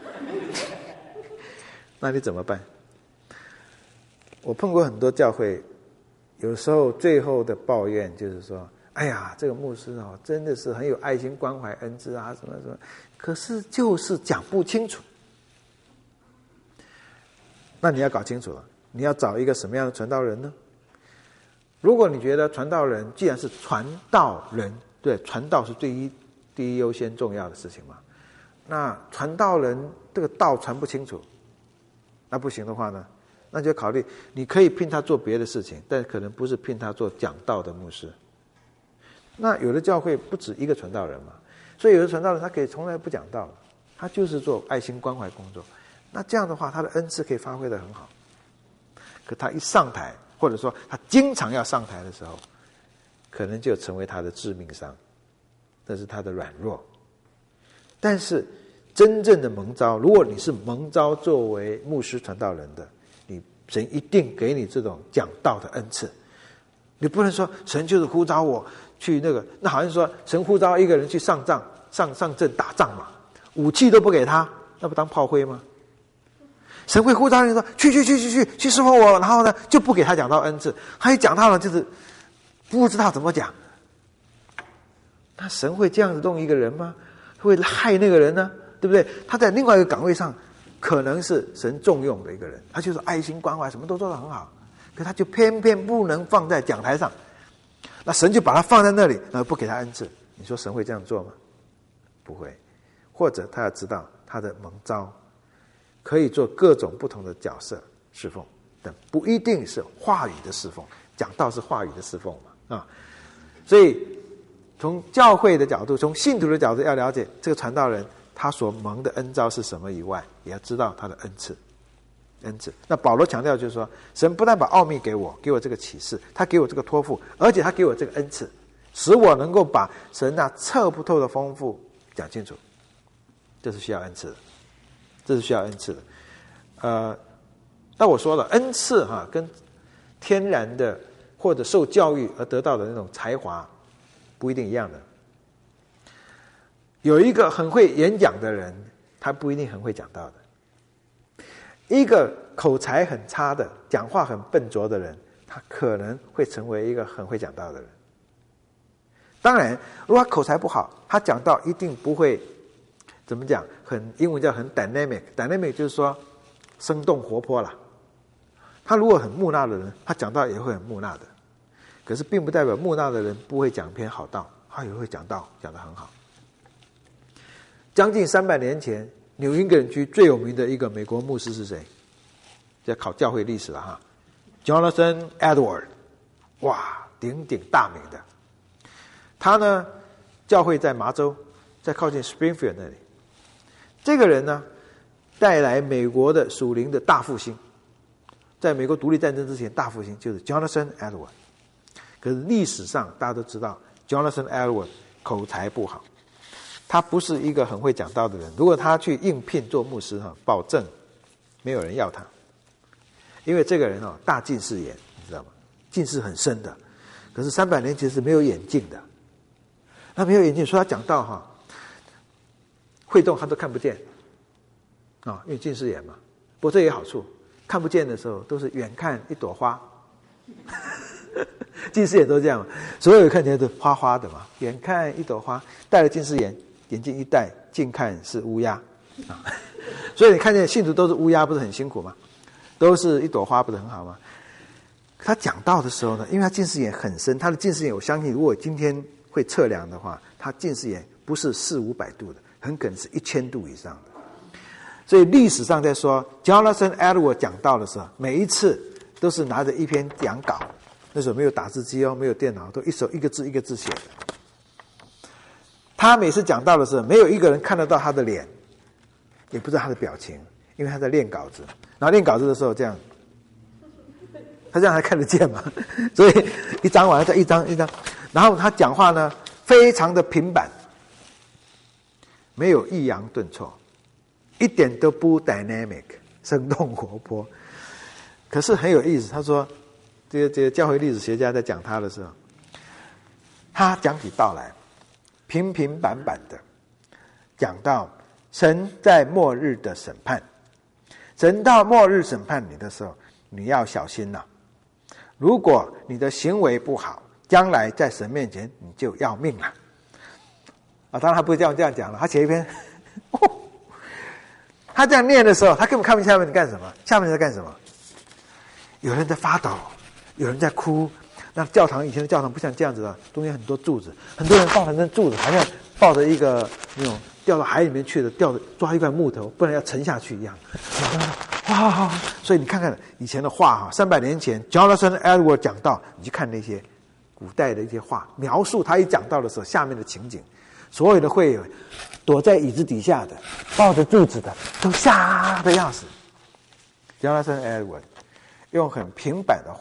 那你怎么办？我碰过很多教会，有时候最后的抱怨就是说，哎呀，这个牧师哦，真的是很有爱心关怀恩赐啊，什么什么，可是就是讲不清楚。那你要搞清楚了，你要找一个什么样的传道人呢？如果你觉得传道人既然是传道人，对，传道是第一第一优先重要的事情嘛，那传道人这个道传不清楚，那不行的话呢，那就考虑你可以聘他做别的事情，但可能不是聘他做讲道的牧师。那有的教会不止一个传道人嘛，所以有的传道人他可以从来不讲道，他就是做爱心关怀工作。那这样的话，他的恩赐可以发挥得很好。可他一上台， 或者说他经常要上台的时候，可能就成为他的致命伤，这是他的软弱。但是真正的蒙召，如果你是蒙召作为牧师传道人的，你神一定给你这种讲道的恩赐。你不能说神就是呼召我去那个，那好像说神呼召一个人去上仗上上阵打仗嘛，武器都不给他，那不当炮灰吗？神会呼召人说去去去去去去侍奉我，然后呢就不给他讲道恩赐，他一讲到了就是不知道怎么讲。那神会这样子弄一个人吗？会害那个人呢？对不对？他在另外一个岗位上可能是神重用的一个人，他就是爱心关怀什么都做得很好，可他就偏偏不能放在讲台上，那神就把他放在那里，然后不给他恩赐。你说神会这样做吗？不会。或者他要知道他的蒙召可以做各种不同的角色侍奉，但不一定是话语的侍奉，讲道是话语的侍奉嘛啊。所以从教会的角度，从信徒的角度要了解这个传道人他所蒙的恩召是什么以外，也要知道他的恩赐。恩赐。那保罗强调就是说，神不但把奥秘给我，给我这个启示，他给我这个托付，而且他给我这个恩赐，使我能够把神那测不透的丰富讲清楚。这是需要恩赐的，这是需要恩赐的。呃，那我说了，恩赐哈、啊、跟天然的或者受教育而得到的那种才华不一定一样的。有一个很会演讲的人，他不一定很会讲道的。一个口才很差的，讲话很笨拙的人，他可能会成为一个很会讲道的人。当然，如果他口才不好，他讲道一定不会怎么讲，很英文叫很 dynamic， dynamic 就是说生动活泼啦。他如果很木讷的人，他讲道也会很木讷的。可是并不代表木讷的人不会讲篇好道，他也会讲道，讲得很好。将近三百年前，纽英格兰区最有名的一个美国牧师是谁？在考教会历史了哈 ，Jonathan Edwards， 哇，鼎鼎大名的。他呢，教会在麻州，在靠近 Springfield 那里。这个人呢，带来美国的属灵的大复兴。在美国独立战争之前，大复兴就是 Jonathan Edwards。可是历史上大家都知道 ，Jonathan Edwards 口才不好。他不是一个很会讲道的人，如果他去应聘做牧师哈，保证没有人要他，因为这个人哦大近视眼，你知道吗？近视很深的，可是三百年前是没有眼镜的，他没有眼镜，所以他讲道哈，会动他都看不见啊、哦，因为近视眼嘛。不过这也有好处，看不见的时候都是远看一朵花，近视眼都这样，所有看起来都花花的嘛，远看一朵花，戴了近视眼。眼镜一戴，近看是乌鸦，啊，所以你看见信徒都是乌鸦，不是很辛苦吗？都是一朵花，不是很好吗？他讲道的时候呢，因为他近视眼很深，他的近视眼我相信，如果今天会测量的话，他近视眼不是四五百度的，很可能是一千度以上的。所以历史上在说 ，Jonathan Edwards 讲道的时候，每一次都是拿着一篇讲稿，那时候没有打字机哦，没有电脑，都一手一个字一个字写的。他每次讲道的时候，没有一个人看得到他的脸，也不知道他的表情，因为他在练稿子。然后练稿子的时候这样，他这样还看得见嘛？所以一张完了再一张一张，然后他讲话呢非常的平板，没有抑扬顿挫，一点都不 dynamic， 生动活泼。可是很有意思，他说这些这些教会历史学家在讲他的时候，他讲起道来。平平板板的讲到神在末日的审判，神到末日审判你的时候，你要小心了、啊。如果你的行为不好，将来在神面前你就要命了。啊，当然他不会这样这样讲了，他写一篇，哦、他这样念的时候，他根本看不见下面在干什么，下面在干什么？有人在发抖，有人在哭。那教堂以前的教堂不像这样子的，中间很多柱子，很多人抱着那柱子，好像抱着一个那种掉到海里面去的，掉着抓一块木头，不然要沉下去一样。哇！所以你看看以前的画哈，三百年前 Jonathan Edwards 讲道，你去看那些古代的一些画，描述他一讲道的时候下面的情景，所有的会友躲在椅子底下的，抱着柱子的，都吓得要死。Jonathan Edwards 用很平板的话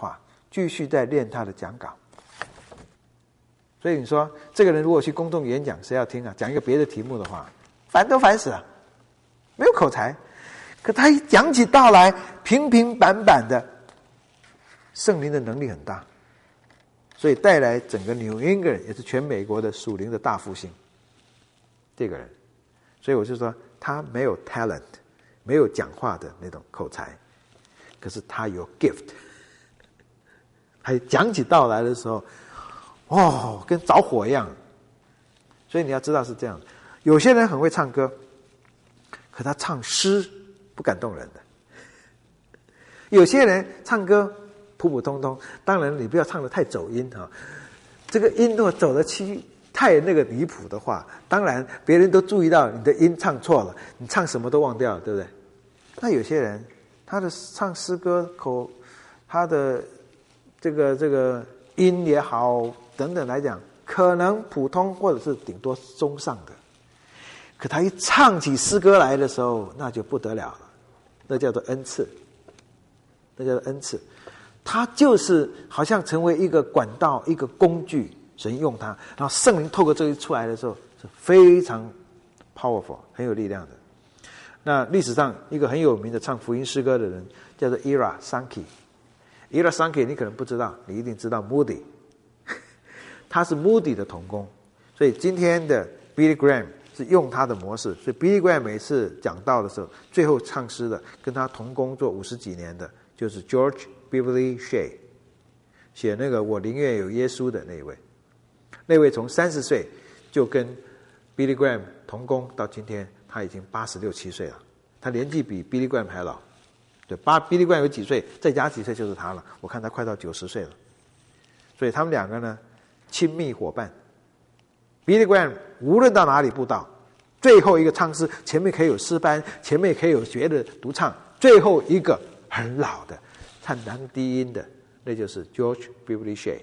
继续在练他的讲稿。所以你说这个人如果去公众演讲，谁要听啊？讲一个别的题目的话，烦都烦死了，没有口才。可他一讲起道来，平平板板的，圣灵的能力很大，所以带来整个New England也是全美国的属灵的大复兴。这个人，所以我就说他没有 talent， 没有讲话的那种口才，可是他有 gift。还讲起道来的时候，哦，跟着火一样。所以你要知道是这样，有些人很会唱歌，可他唱诗不感动人的。有些人唱歌普普通通，当然你不要唱得太走音啊。这个音如果走得去太那个离谱的话，当然别人都注意到你的音唱错了，你唱什么都忘掉了，对不对？那有些人他的唱诗歌口，他的这个这个音也好等等来讲，可能普通或者是顶多中上的，可他一唱起诗歌来的时候，那就不得了了，那叫做恩赐，那叫做恩赐。他就是好像成为一个管道，一个工具，神用他，然后圣灵透过这一出来的时候是非常 powerful， 很有力量的。那历史上一个很有名的唱福音诗歌的人叫做 Ira Sankey。Ira Sankey 你可能不知道，你一定知道 Moody。他是 Moody 的同工，所以今天的 Billy Graham 是用他的模式，所以 Billy Graham 每次讲道的时候，最后唱诗的跟他同工做五十几年的就是 George Beverly Shea， 写那个我宁愿有耶稣的那一位。那位从三十岁就跟 Billy Graham 同工到今天，他已经八十六七岁了，他年纪比 Billy Graham 还老。对，八 Billy Graham 有几岁，再加几岁就是他了。我看他快到九十岁了，所以他们两个呢亲密伙伴。Billy Graham 无论到哪里布道，最后一个唱诗，前面可以有诗班，前面可以有学的独唱，最后一个很老的唱男低音的，那就是 George Beverly Shea。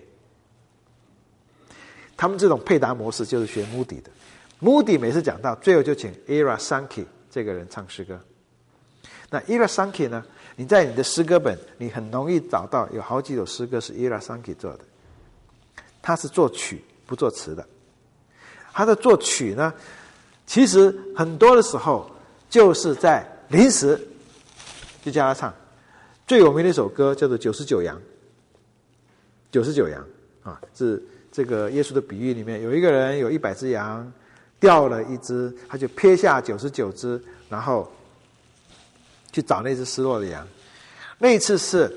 他们这种配搭模式就是学 Moody 的。Moody 每次讲到最后就请 Ira Sankey 这个人唱诗歌。那 Ira Sankey 呢，你在你的诗歌本你很容易找到有好几首诗歌是 Ira Sankey 做的。他是作曲不作词的。他的作曲呢，其实很多的时候就是在临时就叫他唱。最有名的一首歌叫做九十九羊。九十九羊啊，是这个耶稣的比喻里面有一个人有一百只羊，掉了一只，他就撇下九十九只，然后去找那只失落的羊。那一次是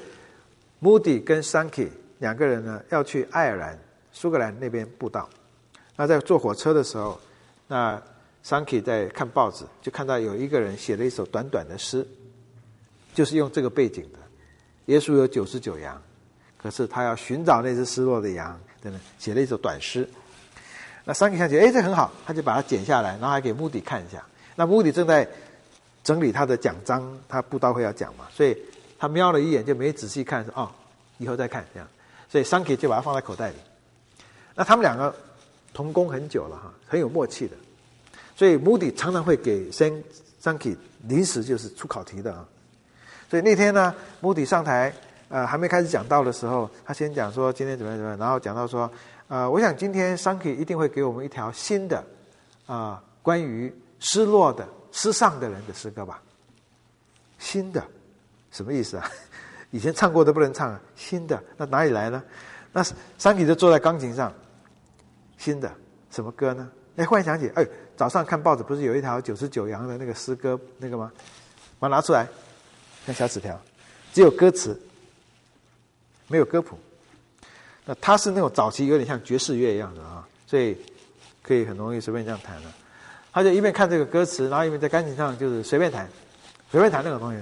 Moody 跟 Sankey 两个人呢要去爱尔兰苏格兰那边布道。那在坐火车的时候，那 Sankey 在看报纸，就看到有一个人写了一首短短的诗，就是用这个背景的。耶稣有九十九羊，可是他要寻找那只失落的羊，等等，写了一首短诗。那 Sankey 看起来，哎，这很好，他就把它剪下来，然后还给 Moody 看一下。那 Moody 正在整理他的讲章，他布道会要讲嘛，所以他瞄了一眼就没仔细看，说哦，以后再看这样。所以 Sankey 就把它放在口袋里。那他们两个同工很久了哈，很有默契的。所以 Moody 常常会给 Sankey 临时就是出考题的啊。所以那天呢 Moody 上台，呃，还没开始讲道的时候，他先讲说今天怎么样怎么样，然后讲到说，呃，我想今天 Sankey 一定会给我们一条新的啊、呃，关于失落的失丧的人的诗歌吧。新的什么意思啊？以前唱过的不能唱啊，新的那哪里来呢？那 Sankey 就坐在钢琴上，新的什么歌呢？哎，忽然想起，哎，早上看报纸不是有一条九十九羊的那个诗歌那个吗？把它拿出来，看小纸条，只有歌词，没有歌谱。那他是那种早期有点像爵士乐一样的啊，所以可以很容易随便这样弹的。他就一边看这个歌词，然后一边在钢琴上就是随便弹，随便弹那种东西。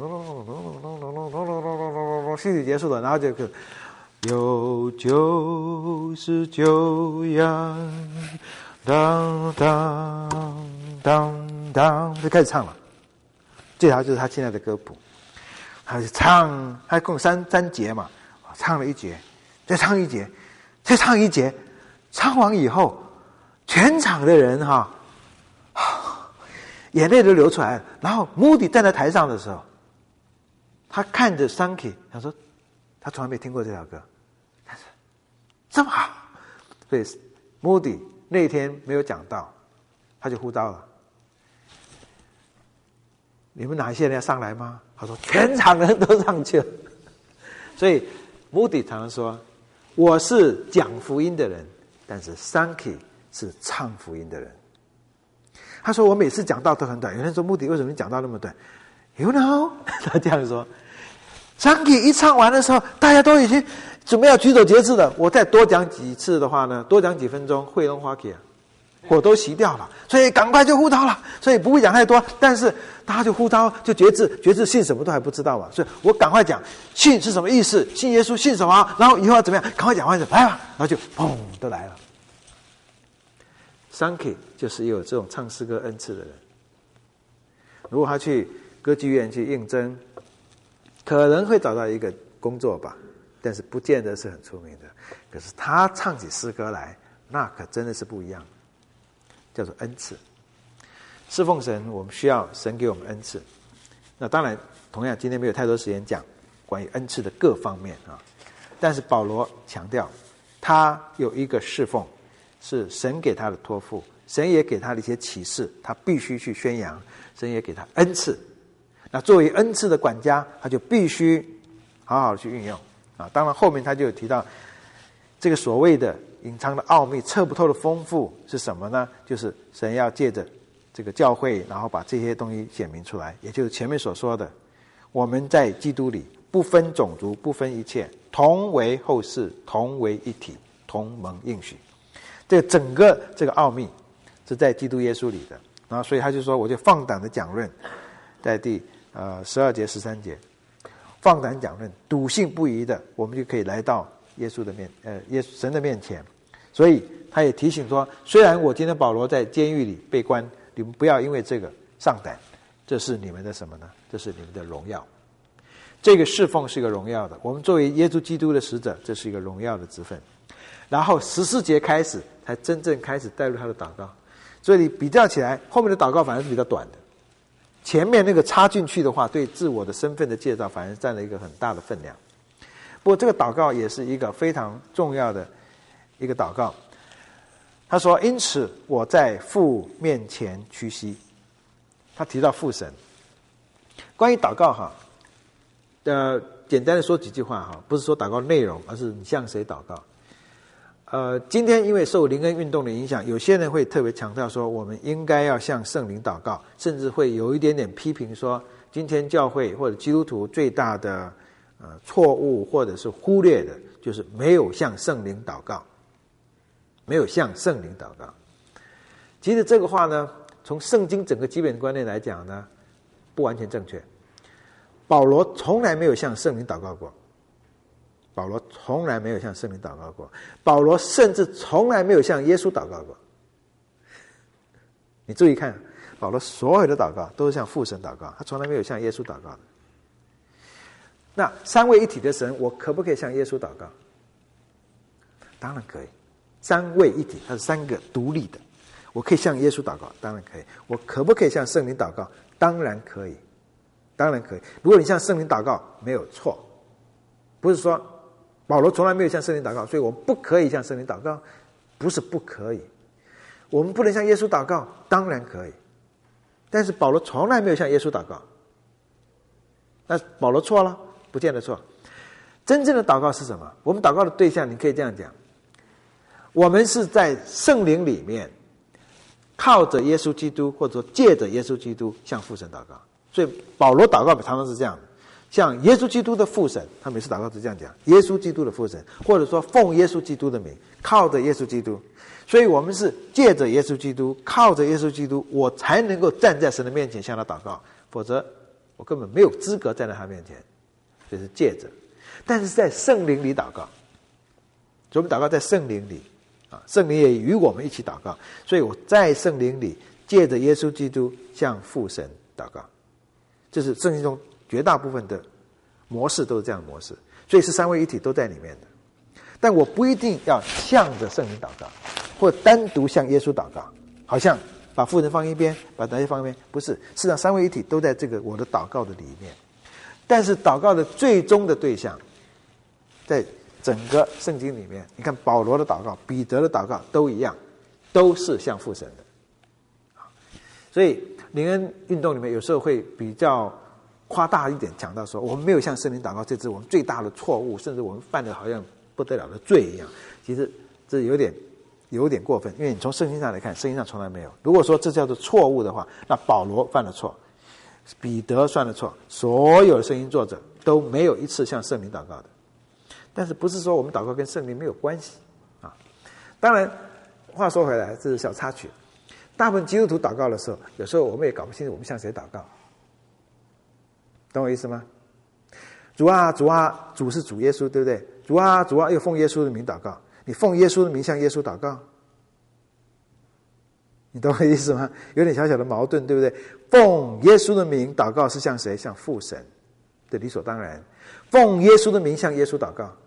戏剧结束了，然后就有九十九羊，当当当当，就开始唱了。这条就是他现在的歌谱，他就唱，他共三三节嘛，唱了一节，再唱一节，再唱一节，唱完以后，全场的人哈、啊，眼泪都流出来了。然后 Moody 站在台上的时候，他看着 Sankey， 他说：“ 他从来没听过这条歌，但是这么好，所以 Moody 那天没有讲到，他就呼召了，你们哪一些人要上来吗？他说全场人都上去了。所以 Moody 常常说，我是讲福音的人，但是 Sankey 是唱福音的人。他说我每次讲道都很短，有人说 Moody 为什么你讲道那么短？ You know 他这样说， Sankey 一唱完的时候，大家都已经准备要举手结志了，我再多讲几次的话呢，多讲几分钟，会弄花起啊，火都熄掉了，所以赶快就呼召了，所以不会讲太多，但是大家就呼召就决志，决志信什么都还不知道嘛，所以我赶快讲信是什么意思，信耶稣信什么，然后以后要怎么样，赶快讲完就来吧，然后就砰都来了。Sankey 就是有这种唱诗歌恩赐的人，如果他去歌剧院去应征，可能会找到一个工作吧，但是不见得是很出名的。可是他唱起诗歌来，那可真的是不一样，叫做恩赐。侍奉神，我们需要神给我们恩赐。那当然，同样今天没有太多时间讲关于恩赐的各方面啊。但是保罗强调，他有一个侍奉是神给他的托付，神也给他的一些启示，他必须去宣扬，神也给他恩赐。那作为恩赐的管家，他就必须好好去运用啊。当然后面他就有提到这个所谓的隐藏的奥秘、测不透的丰富是什么呢？就是神要借着这个教会，然后把这些东西显明出来，也就是前面所说的，我们在基督里不分种族，不分一切，同为后世，同为一体，同蒙应许。这个整个这个奥秘是在基督耶稣里的。然后所以他就说，我就放胆的讲论，在第呃十二节十三节，放胆讲论，笃信不疑的，我们就可以来到耶稣的面呃耶稣神的面前。所以他也提醒说，虽然我今天保罗在监狱里被关，你们不要因为这个上胆，这是你们的什么呢？这是你们的荣耀。这个侍奉是一个荣耀的，我们作为耶稣基督的使者，这是一个荣耀的职分。然后十四节开始才真正开始带入他的祷告，所以你比较起来，后面的祷告反而是比较短的，前面那个插进去的话，对自我的身份的介绍反而占了一个很大的分量。不过这个祷告也是一个非常重要的一个祷告。他说，因此我在父面前屈膝。他提到父神。关于祷告哈，呃，简单的说几句话哈，不是说祷告内容，而是你向谁祷告。呃，今天因为受灵恩运动的影响，有些人会特别强调说，我们应该要向圣灵祷告，甚至会有一点点批评说，今天教会或者基督徒最大的呃错误或者是忽略的，就是没有向圣灵祷告，没有向圣灵祷告。其实这个话呢，从圣经整个基本观念来讲呢，不完全正确。保罗从来没有向圣灵祷告过。保罗从来没有向圣灵祷告过，保罗甚至从来没有向耶稣祷告过。你注意看，保罗所有的祷告都是向父神祷告，他从来没有向耶稣祷告的。那三位一体的神，我可不可以向耶稣祷告？当然可以。三位一体，它是三个独立的，我可以向耶稣祷告，当然可以。我可不可以向圣灵祷告？当然可以，当然可以。如果你向圣灵祷告，没有错，不是说保罗从来没有向圣灵祷告，所以我们不可以向圣灵祷告，不是不可以。我们不能向耶稣祷告，当然可以。但是保罗从来没有向耶稣祷告，那保罗错了？不见得错。真正的祷告是什么？我们祷告的对象，你可以这样讲，我们是在圣灵里面，靠着耶稣基督，或者说借着耶稣基督向父神祷告。所以保罗祷告常常是这样的，像耶稣基督的父神，他每次祷告都这样讲，耶稣基督的父神，或者说奉耶稣基督的名，靠着耶稣基督。所以我们是借着耶稣基督，靠着耶稣基督，我才能够站在神的面前向他祷告，否则我根本没有资格站在他面前。这是借着，但是在圣灵里祷告，所以我们祷告在圣灵里啊，圣灵也与我们一起祷告。所以我在圣灵里借着耶稣基督向父神祷告，这是圣经中绝大部分的模式都是这样的模式，所以是三位一体都在里面的。但我不一定要向着圣灵祷告，或单独向耶稣祷告，好像把父神放一边，把那些放一边，不是。事实上三位一体都在这个我的祷告的里面。但是祷告的最终的对象， 在整个圣经里面，你看保罗的祷告、彼得的祷告都一样，都是向父神的。所以灵恩运动里面有时候会比较夸大一点，讲到说我们没有向圣灵祷告，这是我们最大的错误，甚至我们犯的好像不得了的罪一样。其实这有点有点过分，因为你从圣经上来看，圣经上从来没有。如果说这叫做错误的话，那保罗犯了错，彼得犯了错，所有的圣经作者都没有一次向圣灵祷告的。但是不是说我们祷告跟圣灵没有关系啊？当然，话说回来，这是小插曲。大部分基督徒祷告的时候，有时候我们也搞不清楚我们向谁祷告，懂我意思吗？主啊，主啊，主是主耶稣，对不对？主啊，主啊，又奉耶稣的名祷告，你奉耶稣的名向耶稣祷告，你懂我意思吗？有点小小的矛盾，对不对？奉耶稣的名祷告是向谁？向父神，这理所当然。奉耶稣的名向耶稣祷告，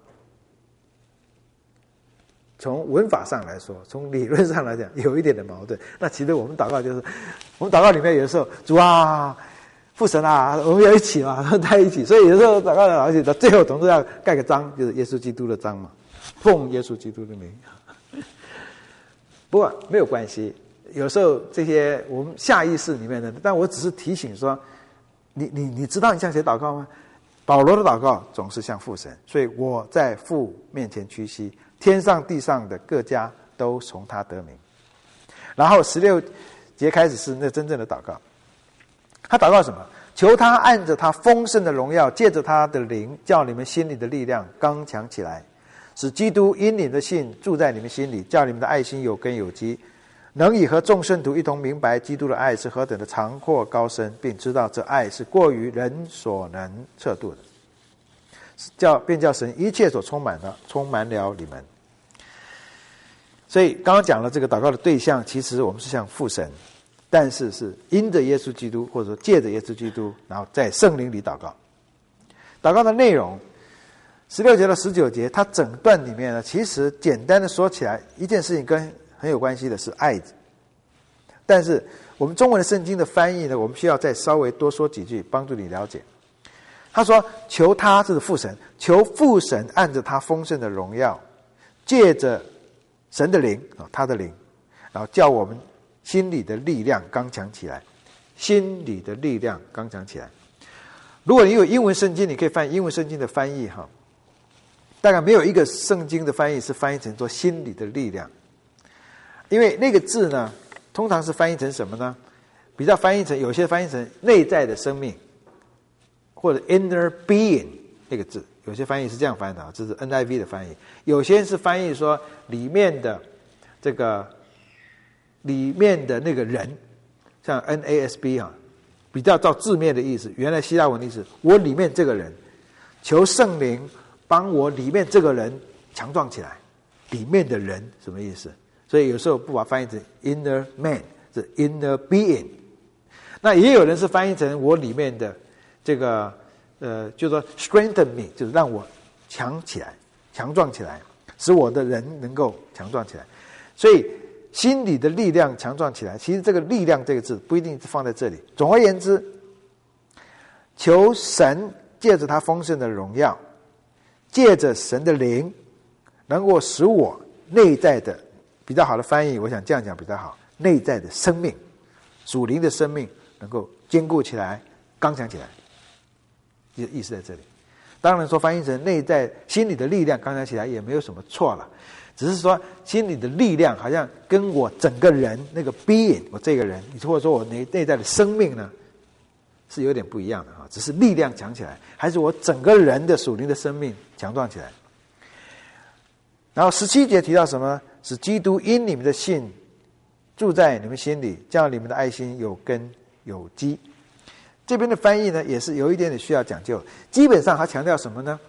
从文法上来说，从理论上来讲，有一点的矛盾。那其实我们祷告就是，我们祷告里面有的时候，主啊，父神啊，我们要一起嘛，在一起。所以有的时候祷告的，而且到最后总是要盖个章，就是耶稣基督的章嘛，奉耶稣基督的名。不过没有关系，有时候这些我们下意识里面的，但我只是提醒说，你你你知道你向谁祷告吗？保罗的祷告总是向父神，所以我在父面前屈膝，天上地上的各家都从他得名。然后十六节开始是那真正的祷告，他祷告什么？求他按着他丰盛的荣耀，借着他的灵，叫你们心里的力量刚强起来，使基督因你们的信住在你们心里，叫你们的爱心有根有基，能以和众圣徒一同明白基督的爱是何等的长阔高深，并知道这爱是过于人所能测度的，叫便叫神一切所充满的充满了你们。所以刚刚讲了这个祷告的对象，其实我们是向父神，但是是因着耶稣基督，或者说借着耶稣基督，然后在圣灵里祷告。祷告的内容十六节到十九节，它整段里面呢，其实简单的说起来，一件事情跟很有关系的是爱。但是我们中文的圣经的翻译呢，我们需要再稍微多说几句，帮助你了解。他说求他，这是父神，求父神按着他丰盛的荣耀，借着神的灵，他的灵，然后叫我们心里的力量刚强起来，心里的力量刚强起来。如果你有英文圣经，你可以翻英文圣经的翻译哈，大概没有一个圣经的翻译是翻译成做心里的力量，因为那个字呢，通常是翻译成什么呢？比较翻译成，有些翻译成内在的生命，或者 inner being 那个字，有些翻译是这样翻译的，这是 N I V 的翻译。有些是翻译说里面的这个里面的那个人，像 N A S B 啊，比较照字面的意思。原来希腊文的意思，我里面这个人，求圣灵帮我里面这个人强壮起来。里面的人什么意思？所以有时候不把它翻译成 inner man， 是 inner being。那也有人是翻译成我里面的这个呃，就说 strengthen me， 就是让我强起来，强壮起来，使我的人能够强壮起来。所以心里的力量强壮起来，其实这个力量这个字不一定是放在这里。总而言之，求神借着他丰盛的荣耀，借着神的灵，能够使我内在的，比较好的翻译，我想这样讲比较好，内在的生命，属灵的生命能够坚固起来，刚强起来，意思在这里。当然说翻译成内在心里的力量刚强起来也没有什么错了，只是说心里的力量好像跟我整个人那个 being， 我这个人或者说我内内在的生命呢是有点不一样的，只是力量强起来，还是我整个人的属灵的生命强壮起来。然后十七节提到什么？使基督因你们的信住在你们心里，叫你们的爱心有根有基。这边的翻译呢，也是有一点点需要讲究。基本上他强调什么呢？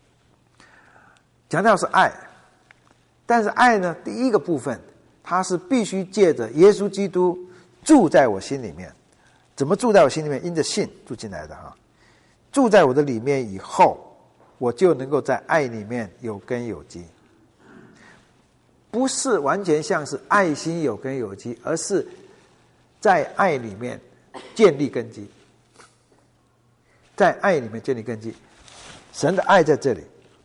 强调是爱，但是爱呢，第一个部分，它是必须借着耶稣基督住在我心里面。怎么住在我心里面？因着信住进来的哈。住在我的里面以后，我就能够在爱里面有根有基。不是完全像是爱心有根有基，而是在爱里面建立根基。在爱里面建立根基，神的爱在这里，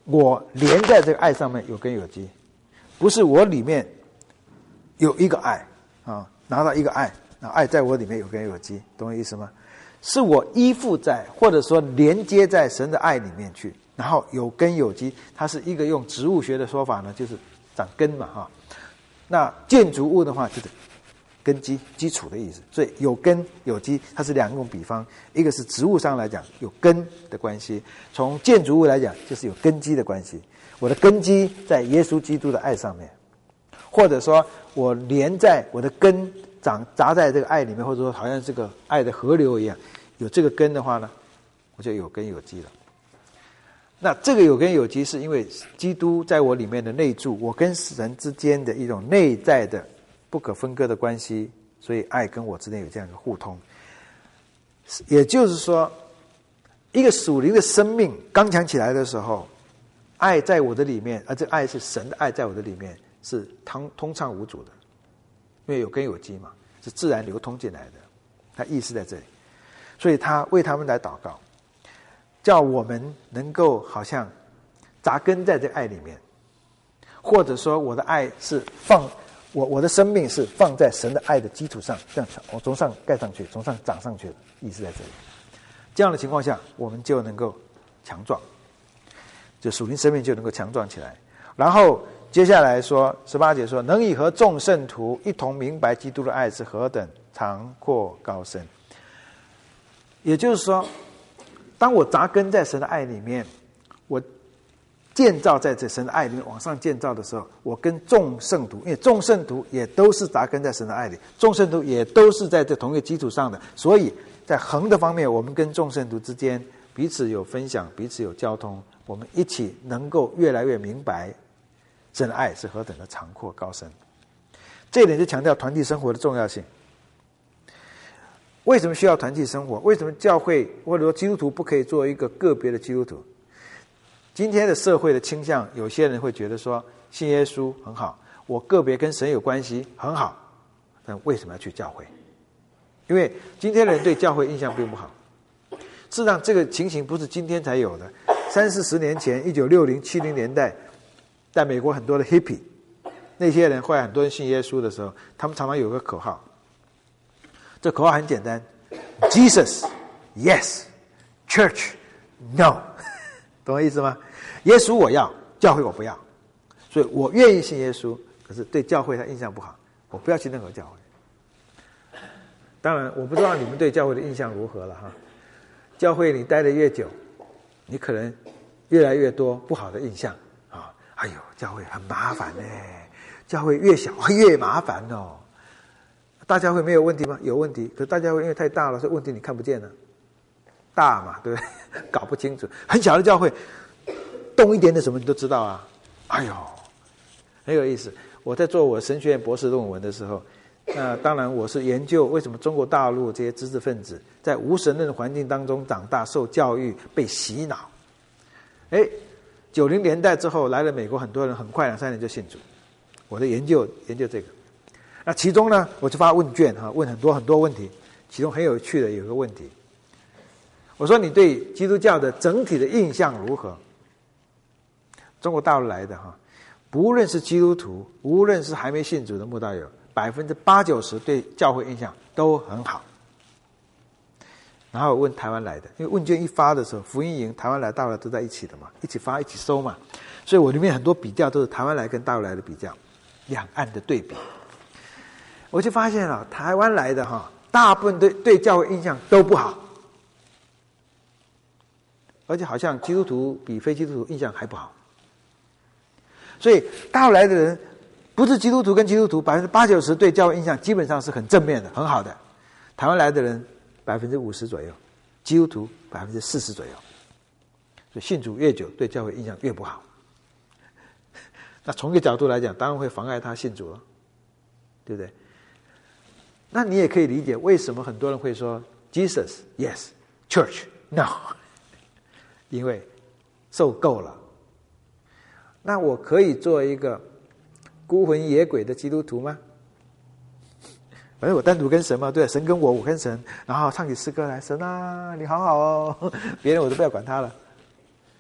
我连在这个爱上面有根有基，不是我里面有一个爱啊，拿到一个爱，然后爱在我里面有根有基，懂我意思吗？是我依附在或者说连接在神的爱里面去，然后有根有基。它是一个用植物学的说法呢，就是长根嘛哈。那建筑物的话就是根基基础的意思，所以有根有基，它是两种比方，一个是植物上来讲有根的关系，从建筑物来讲就是有根基的关系。我的根基在耶稣基督的爱上面，或者说我连在我的根长扎在这个爱里面，或者说好像这个爱的河流一样，有这个根的话呢，我就有根有基了。那这个有根有基是因为基督在我里面的内住，我跟神之间的一种内在的不可分割的关系，所以爱跟我之间有这样一个互通。也就是说，一个属灵的生命刚强起来的时候，爱在我的里面，而这爱是神的爱在我的里面，是通通畅无阻的，因为有根有基嘛，是自然流通进来的。他意思在这里，所以他为他们来祷告，叫我们能够好像扎根在这爱里面，或者说我的爱是放我我的生命是放在神的爱的基础上，这样我从上盖上去，从上长上去的意思在这里。这样的情况下，我们就能够强壮，就属灵生命就能够强壮起来。然后接下来说十八节说，能以和众圣徒一同明白基督的爱是何等长阔高深。也就是说，当我扎根在神的爱里面，我建造在这神的爱里面往上建造的时候，我跟众圣徒，因为众圣徒也都是扎根在神的爱里，众圣徒也都是在这同一个基础上的，所以在横的方面，我们跟众圣徒之间彼此有分享，彼此有交通，我们一起能够越来越明白神的爱是何等的长阔高深。这一点就强调团体生活的重要性。为什么需要团体生活？为什么教会或者说基督徒不可以做一个个别的基督徒？今天的社会的倾向，有些人会觉得说信耶稣很好，我个别跟神有关系很好，但为什么要去教会？因为今天的人对教会印象并不好。事实上这个情形不是今天才有的，三四十年前一九六零、七零年代在美国很多的 hippie 那些人后来很多人信耶稣的时候，他们常常有个口号，这口号很简单 Jesus yes Church no 懂我意思吗？耶稣我要，教会我不要，所以我愿意信耶稣，可是对教会他印象不好，我不要去任何教会。当然我不知道你们对教会的印象如何了哈。教会你待得越久，你可能越来越多不好的印象啊！哎呦，教会很麻烦哎，教会越小越麻烦哦。大教会没有问题吗？有问题，可是大教会因为太大了，所以问题你看不见了。大嘛，对不对？搞不清楚。很小的教会，动一点点什么你都知道啊！哎呦，很有意思。我在做我神学院博士论文的时候，那当然我是研究为什么中国大陆这些知识分子在无神论的环境当中长大、受教育、被洗脑。哎，九零年代之后来了美国，很多人很快两三年就信主。我的研究研究这个，那其中呢，我就发问卷哈，问很多很多问题，其中很有趣的有一个问题，我说你对基督教的整体的印象如何？中国大陆来的哈，不论是基督徒，无论是还没信主的慕道友，百分之八九十对教会印象都很好。然后我问台湾来的，因为问卷一发的时候，福音营台湾来、大陆来都在一起的嘛，一起发一起收嘛，所以我里面很多比较都是台湾来跟大陆来的比较，两岸的对比。我就发现了，台湾来的哈，大部分对对教会印象都不好，而且好像基督徒比非基督徒印象还不好。所以大陆来的人，不是基督徒跟基督徒，百分之八九十对教会印象基本上是很正面的、很好的。台湾来的人百分之五十左右，基督徒百分之四十左右。所以信主越久，对教会印象越不好。那从一个角度来讲，当然会妨碍他信主了，对不对？那你也可以理解为什么很多人会说 Jesus yes Church no， 因为受够了。那我可以做一个孤魂野鬼的基督徒吗？反正我单独跟神嘛，对，神跟我，我跟神，然后唱起诗歌来，神啊，你好好哦，别人我都不要管他了。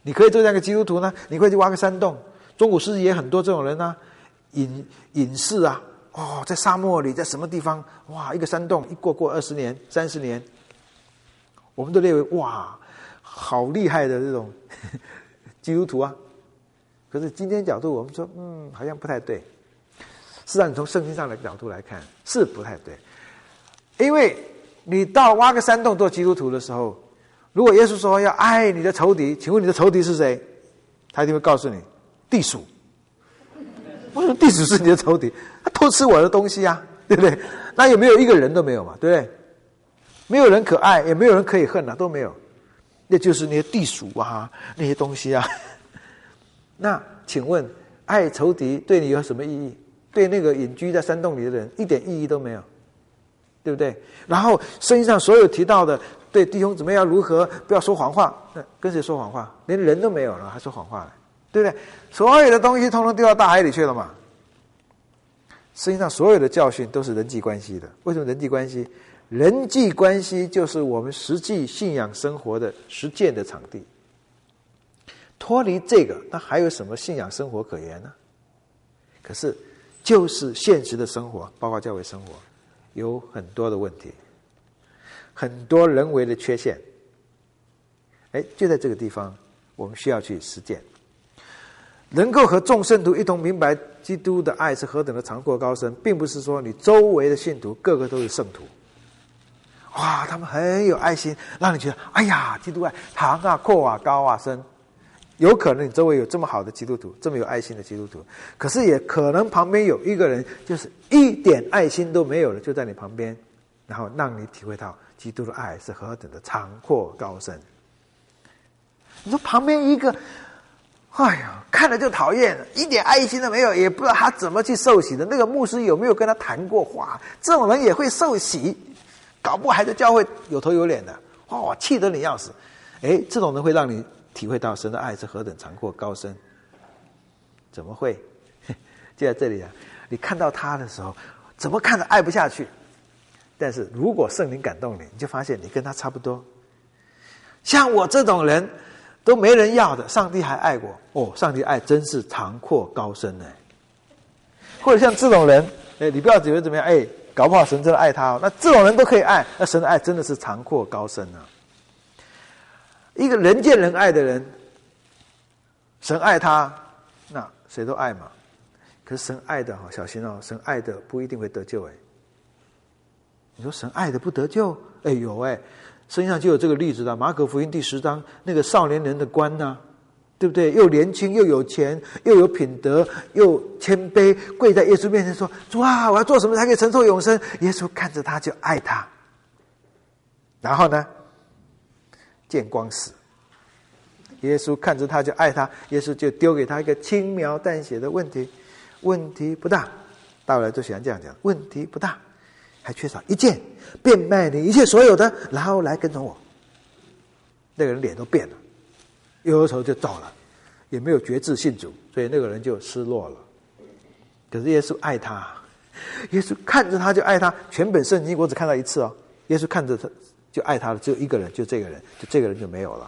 你可以做这样一个基督徒呢，你可以去挖个山洞。中古世纪也很多这种人啊，隐隐士啊，哦，在沙漠里，在什么地方，哇，一个山洞一过过二十年、三十年，我们都认为哇，好厉害的这种呵呵基督徒啊。可是今天角度，我们说，嗯，好像不太对。事实上，你从圣经上的角度来看，是不太对。因为你到挖个山洞做基督徒的时候，如果耶稣说要爱你的仇敌，请问你的仇敌是谁？他一定会告诉你，地鼠。为什么地鼠是你的仇敌？他偷吃我的东西啊，对不对？那有没有一个人都没有嘛？对不对？没有人可爱，也没有人可以恨啊，都没有。那就是那些地鼠啊，那些东西啊。那请问，爱仇敌对你有什么意义？对那个隐居在山洞里的人一点意义都没有，对不对？然后圣经上所有提到的，对弟兄姊妹要如何，不要说谎话，那跟谁说谎话？连人都没有了，还说谎话了，对不对？所有的东西通通丢到大海里去了嘛。圣经上所有的教训都是人际关系的。为什么人际关系？人际关系就是我们实际信仰生活的实践的场地。脱离这个，那还有什么信仰生活可言呢？可是就是现实的生活，包括教会生活，有很多的问题，很多人为的缺陷。哎，就在这个地方，我们需要去实践，能够和众圣徒一同明白基督的爱是何等的长阔高深，并不是说你周围的信徒个个都是圣徒，哇，他们很有爱心，让你觉得哎呀，基督爱长啊、阔啊、高啊、深。有可能你周围有这么好的基督徒，这么有爱心的基督徒，可是也可能旁边有一个人就是一点爱心都没有的，就在你旁边，然后让你体会到基督的爱是何等的长阔高深。你说旁边一个，哎呀，看了就讨厌，一点爱心都没有，也不知道他怎么去受洗的，那个牧师有没有跟他谈过话？这种人也会受洗，搞不好还在教会有头有脸的，哇，气得你要死。哎，这种人会让你体会到神的爱是何等长阔高深。怎么会？就在这里啊，你看到他的时候，怎么看都爱不下去。但是如果圣灵感动你，你就发现你跟他差不多。像我这种人都没人要的，上帝还爱我哦，上帝爱真是长阔高深呢。或者像这种人，哎，你不要以为怎么样，哎，搞不好神真的爱他哦。那这种人都可以爱，那神的爱真的是长阔高深啊。一个人见人爱的人，神爱他，那谁都爱嘛。可是神爱的哈，小心哦，神爱的不一定会得救哎。你说神爱的不得救？哎有哎，圣经上就有这个例子的，马可福音第十章那个少年人的官呐、啊，对不对？又年轻又有钱，又有品德，又谦卑，跪在耶稣面前说：“主啊，我要做什么才可以承受永生？”耶稣看着他就爱他，然后呢？见光死，耶稣看着他就爱他，耶稣就丢给他一个轻描淡写的问题，问题不大，大来都喜欢这样讲，问题不大，还缺少一件，变卖你一切所有的，然后来跟从我。那个人脸都变了，忧愁就走了，也没有决志信主，所以那个人就失落了。可是耶稣爱他，耶稣看着他就爱他，全本圣经我只看到一次哦，耶稣看着他就爱他的只有一个人，就这个人，就这个人就没有了。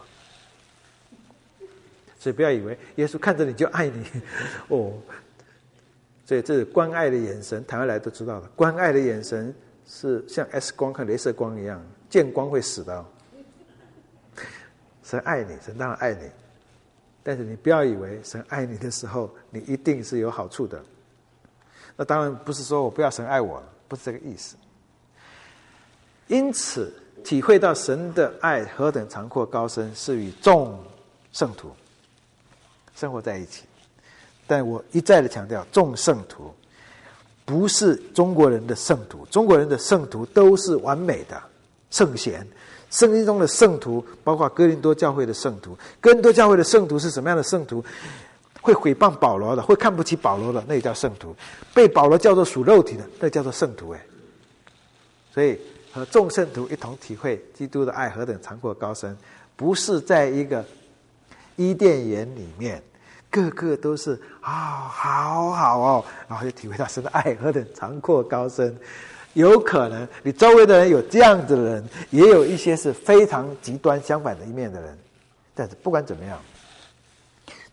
所以不要以为耶稣看着你就爱你哦。所以这是关爱的眼神，台湾来都知道的，关爱的眼神是像 X 光和雷射光一样，见光会死的哦。神爱你，神当然爱你，但是你不要以为神爱你的时候，你一定是有好处的。那当然不是说我不要神爱我，不是这个意思。因此体会到神的爱何等长阔高深，是与众圣徒生活在一起。但我一再的强调，众圣徒不是中国人的圣徒，中国人的圣徒都是完美的圣贤。圣经中的圣徒包括哥林多教会的圣徒，哥林多教会的圣徒是什么样的圣徒？会毁谤保罗的，会看不起保罗的，那也叫圣徒；被保罗叫做属肉体的，那叫做圣徒。哎，所以和众圣徒一同体会基督的爱何等长阔高深，不是在一个伊甸园里面个个都是啊、哦、好好哦，然后就体会到神的爱何等长阔高深。有可能你周围的人有这样子的人，也有一些是非常极端相反的一面的人，但是不管怎么样，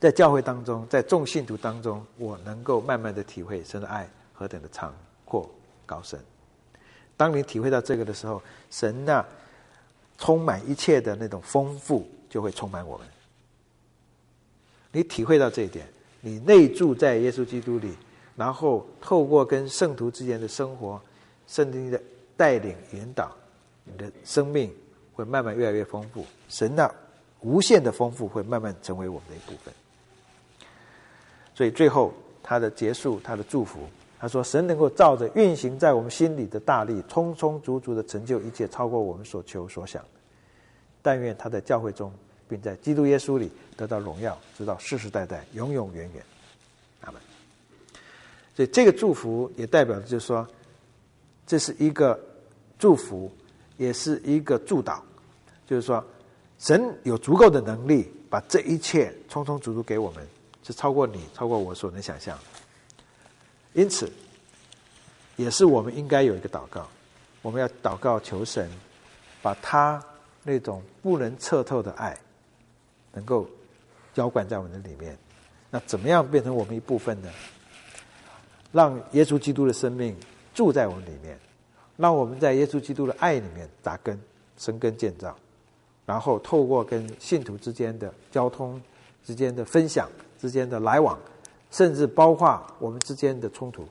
在教会当中，在众信徒当中，我能够慢慢的体会神的爱何等的长阔高深。当你体会到这个的时候，神那充满一切的那种丰富就会充满我们。你体会到这一点，你内住在耶稣基督里，然后透过跟圣徒之间的生活，圣经的带领引导，你的生命会慢慢越来越丰富，神那无限的丰富会慢慢成为我们的一部分。所以最后他的结束，他的祝福，他说神能够照着运行在我们心里的大力，充充足足的成就一切，超过我们所求所想的。但愿他在教会中，并在基督耶稣里得到荣耀，直到世世代代，永永远远。阿们。所以这个祝福也代表着就是说，这是一个祝福，也是一个祝祷，就是说神有足够的能力把这一切充充足足给我们，是超过你超过我所能想象的。因此也是我们应该有一个祷告，我们要祷告求神把他那种不能测透的爱能够浇灌在我们的里面。那怎么样变成我们一部分呢？让耶稣基督的生命住在我们里面，让我们在耶稣基督的爱里面扎根生根建造，然后透过跟信徒之间的交通之间的分享之间的来往，甚至包括我们之间的冲突，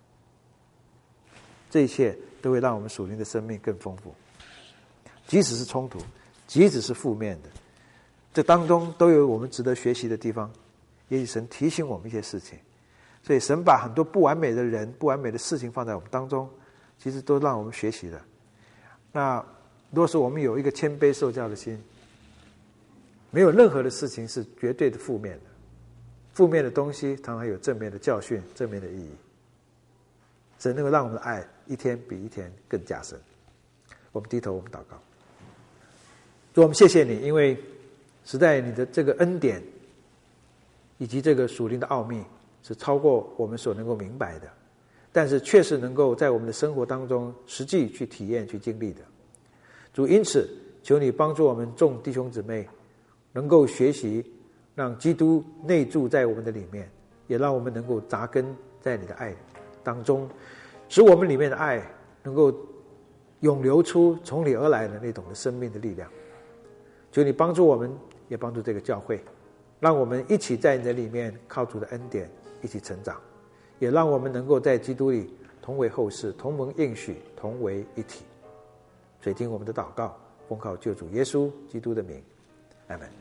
这一切都会让我们属灵的生命更丰富。即使是冲突，即使是负面的，这当中都有我们值得学习的地方。也许神提醒我们一些事情，所以神把很多不完美的人不完美的事情放在我们当中，其实都让我们学习的。那如果说我们有一个谦卑受教的心，没有任何的事情是绝对的负面的，负面的东西常常有正面的教训，正面的意义。神能够让我们的爱一天比一天更加深。我们低头，我们祷告。主，我们谢谢你，因为实在你的这个恩典以及这个属灵的奥秘是超过我们所能够明白的，但是确实能够在我们的生活当中实际去体验去经历的。主，因此求你帮助我们众弟兄姊妹能够学习，让基督内住在我们的里面，也让我们能够扎根在你的爱当中，使我们里面的爱能够涌流出从你而来的那种的生命的力量。求你帮助我们，也帮助这个教会，让我们一起在你的里面靠主的恩典一起成长，也让我们能够在基督里同为后世，同蒙应许，同为一体。垂听我们的祷告，奉靠救主耶稣基督的名，阿们。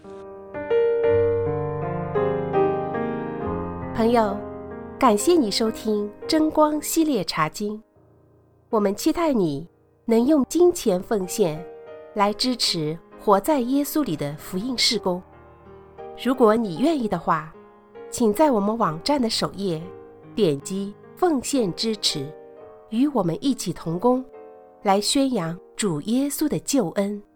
朋友，感谢你收听真光系列查经，我们期待你能用金钱奉献来支持活在耶稣里的福音事工。如果你愿意的话，请在我们网站的首页点击奉献支持，与我们一起同工，来宣扬主耶稣的救恩。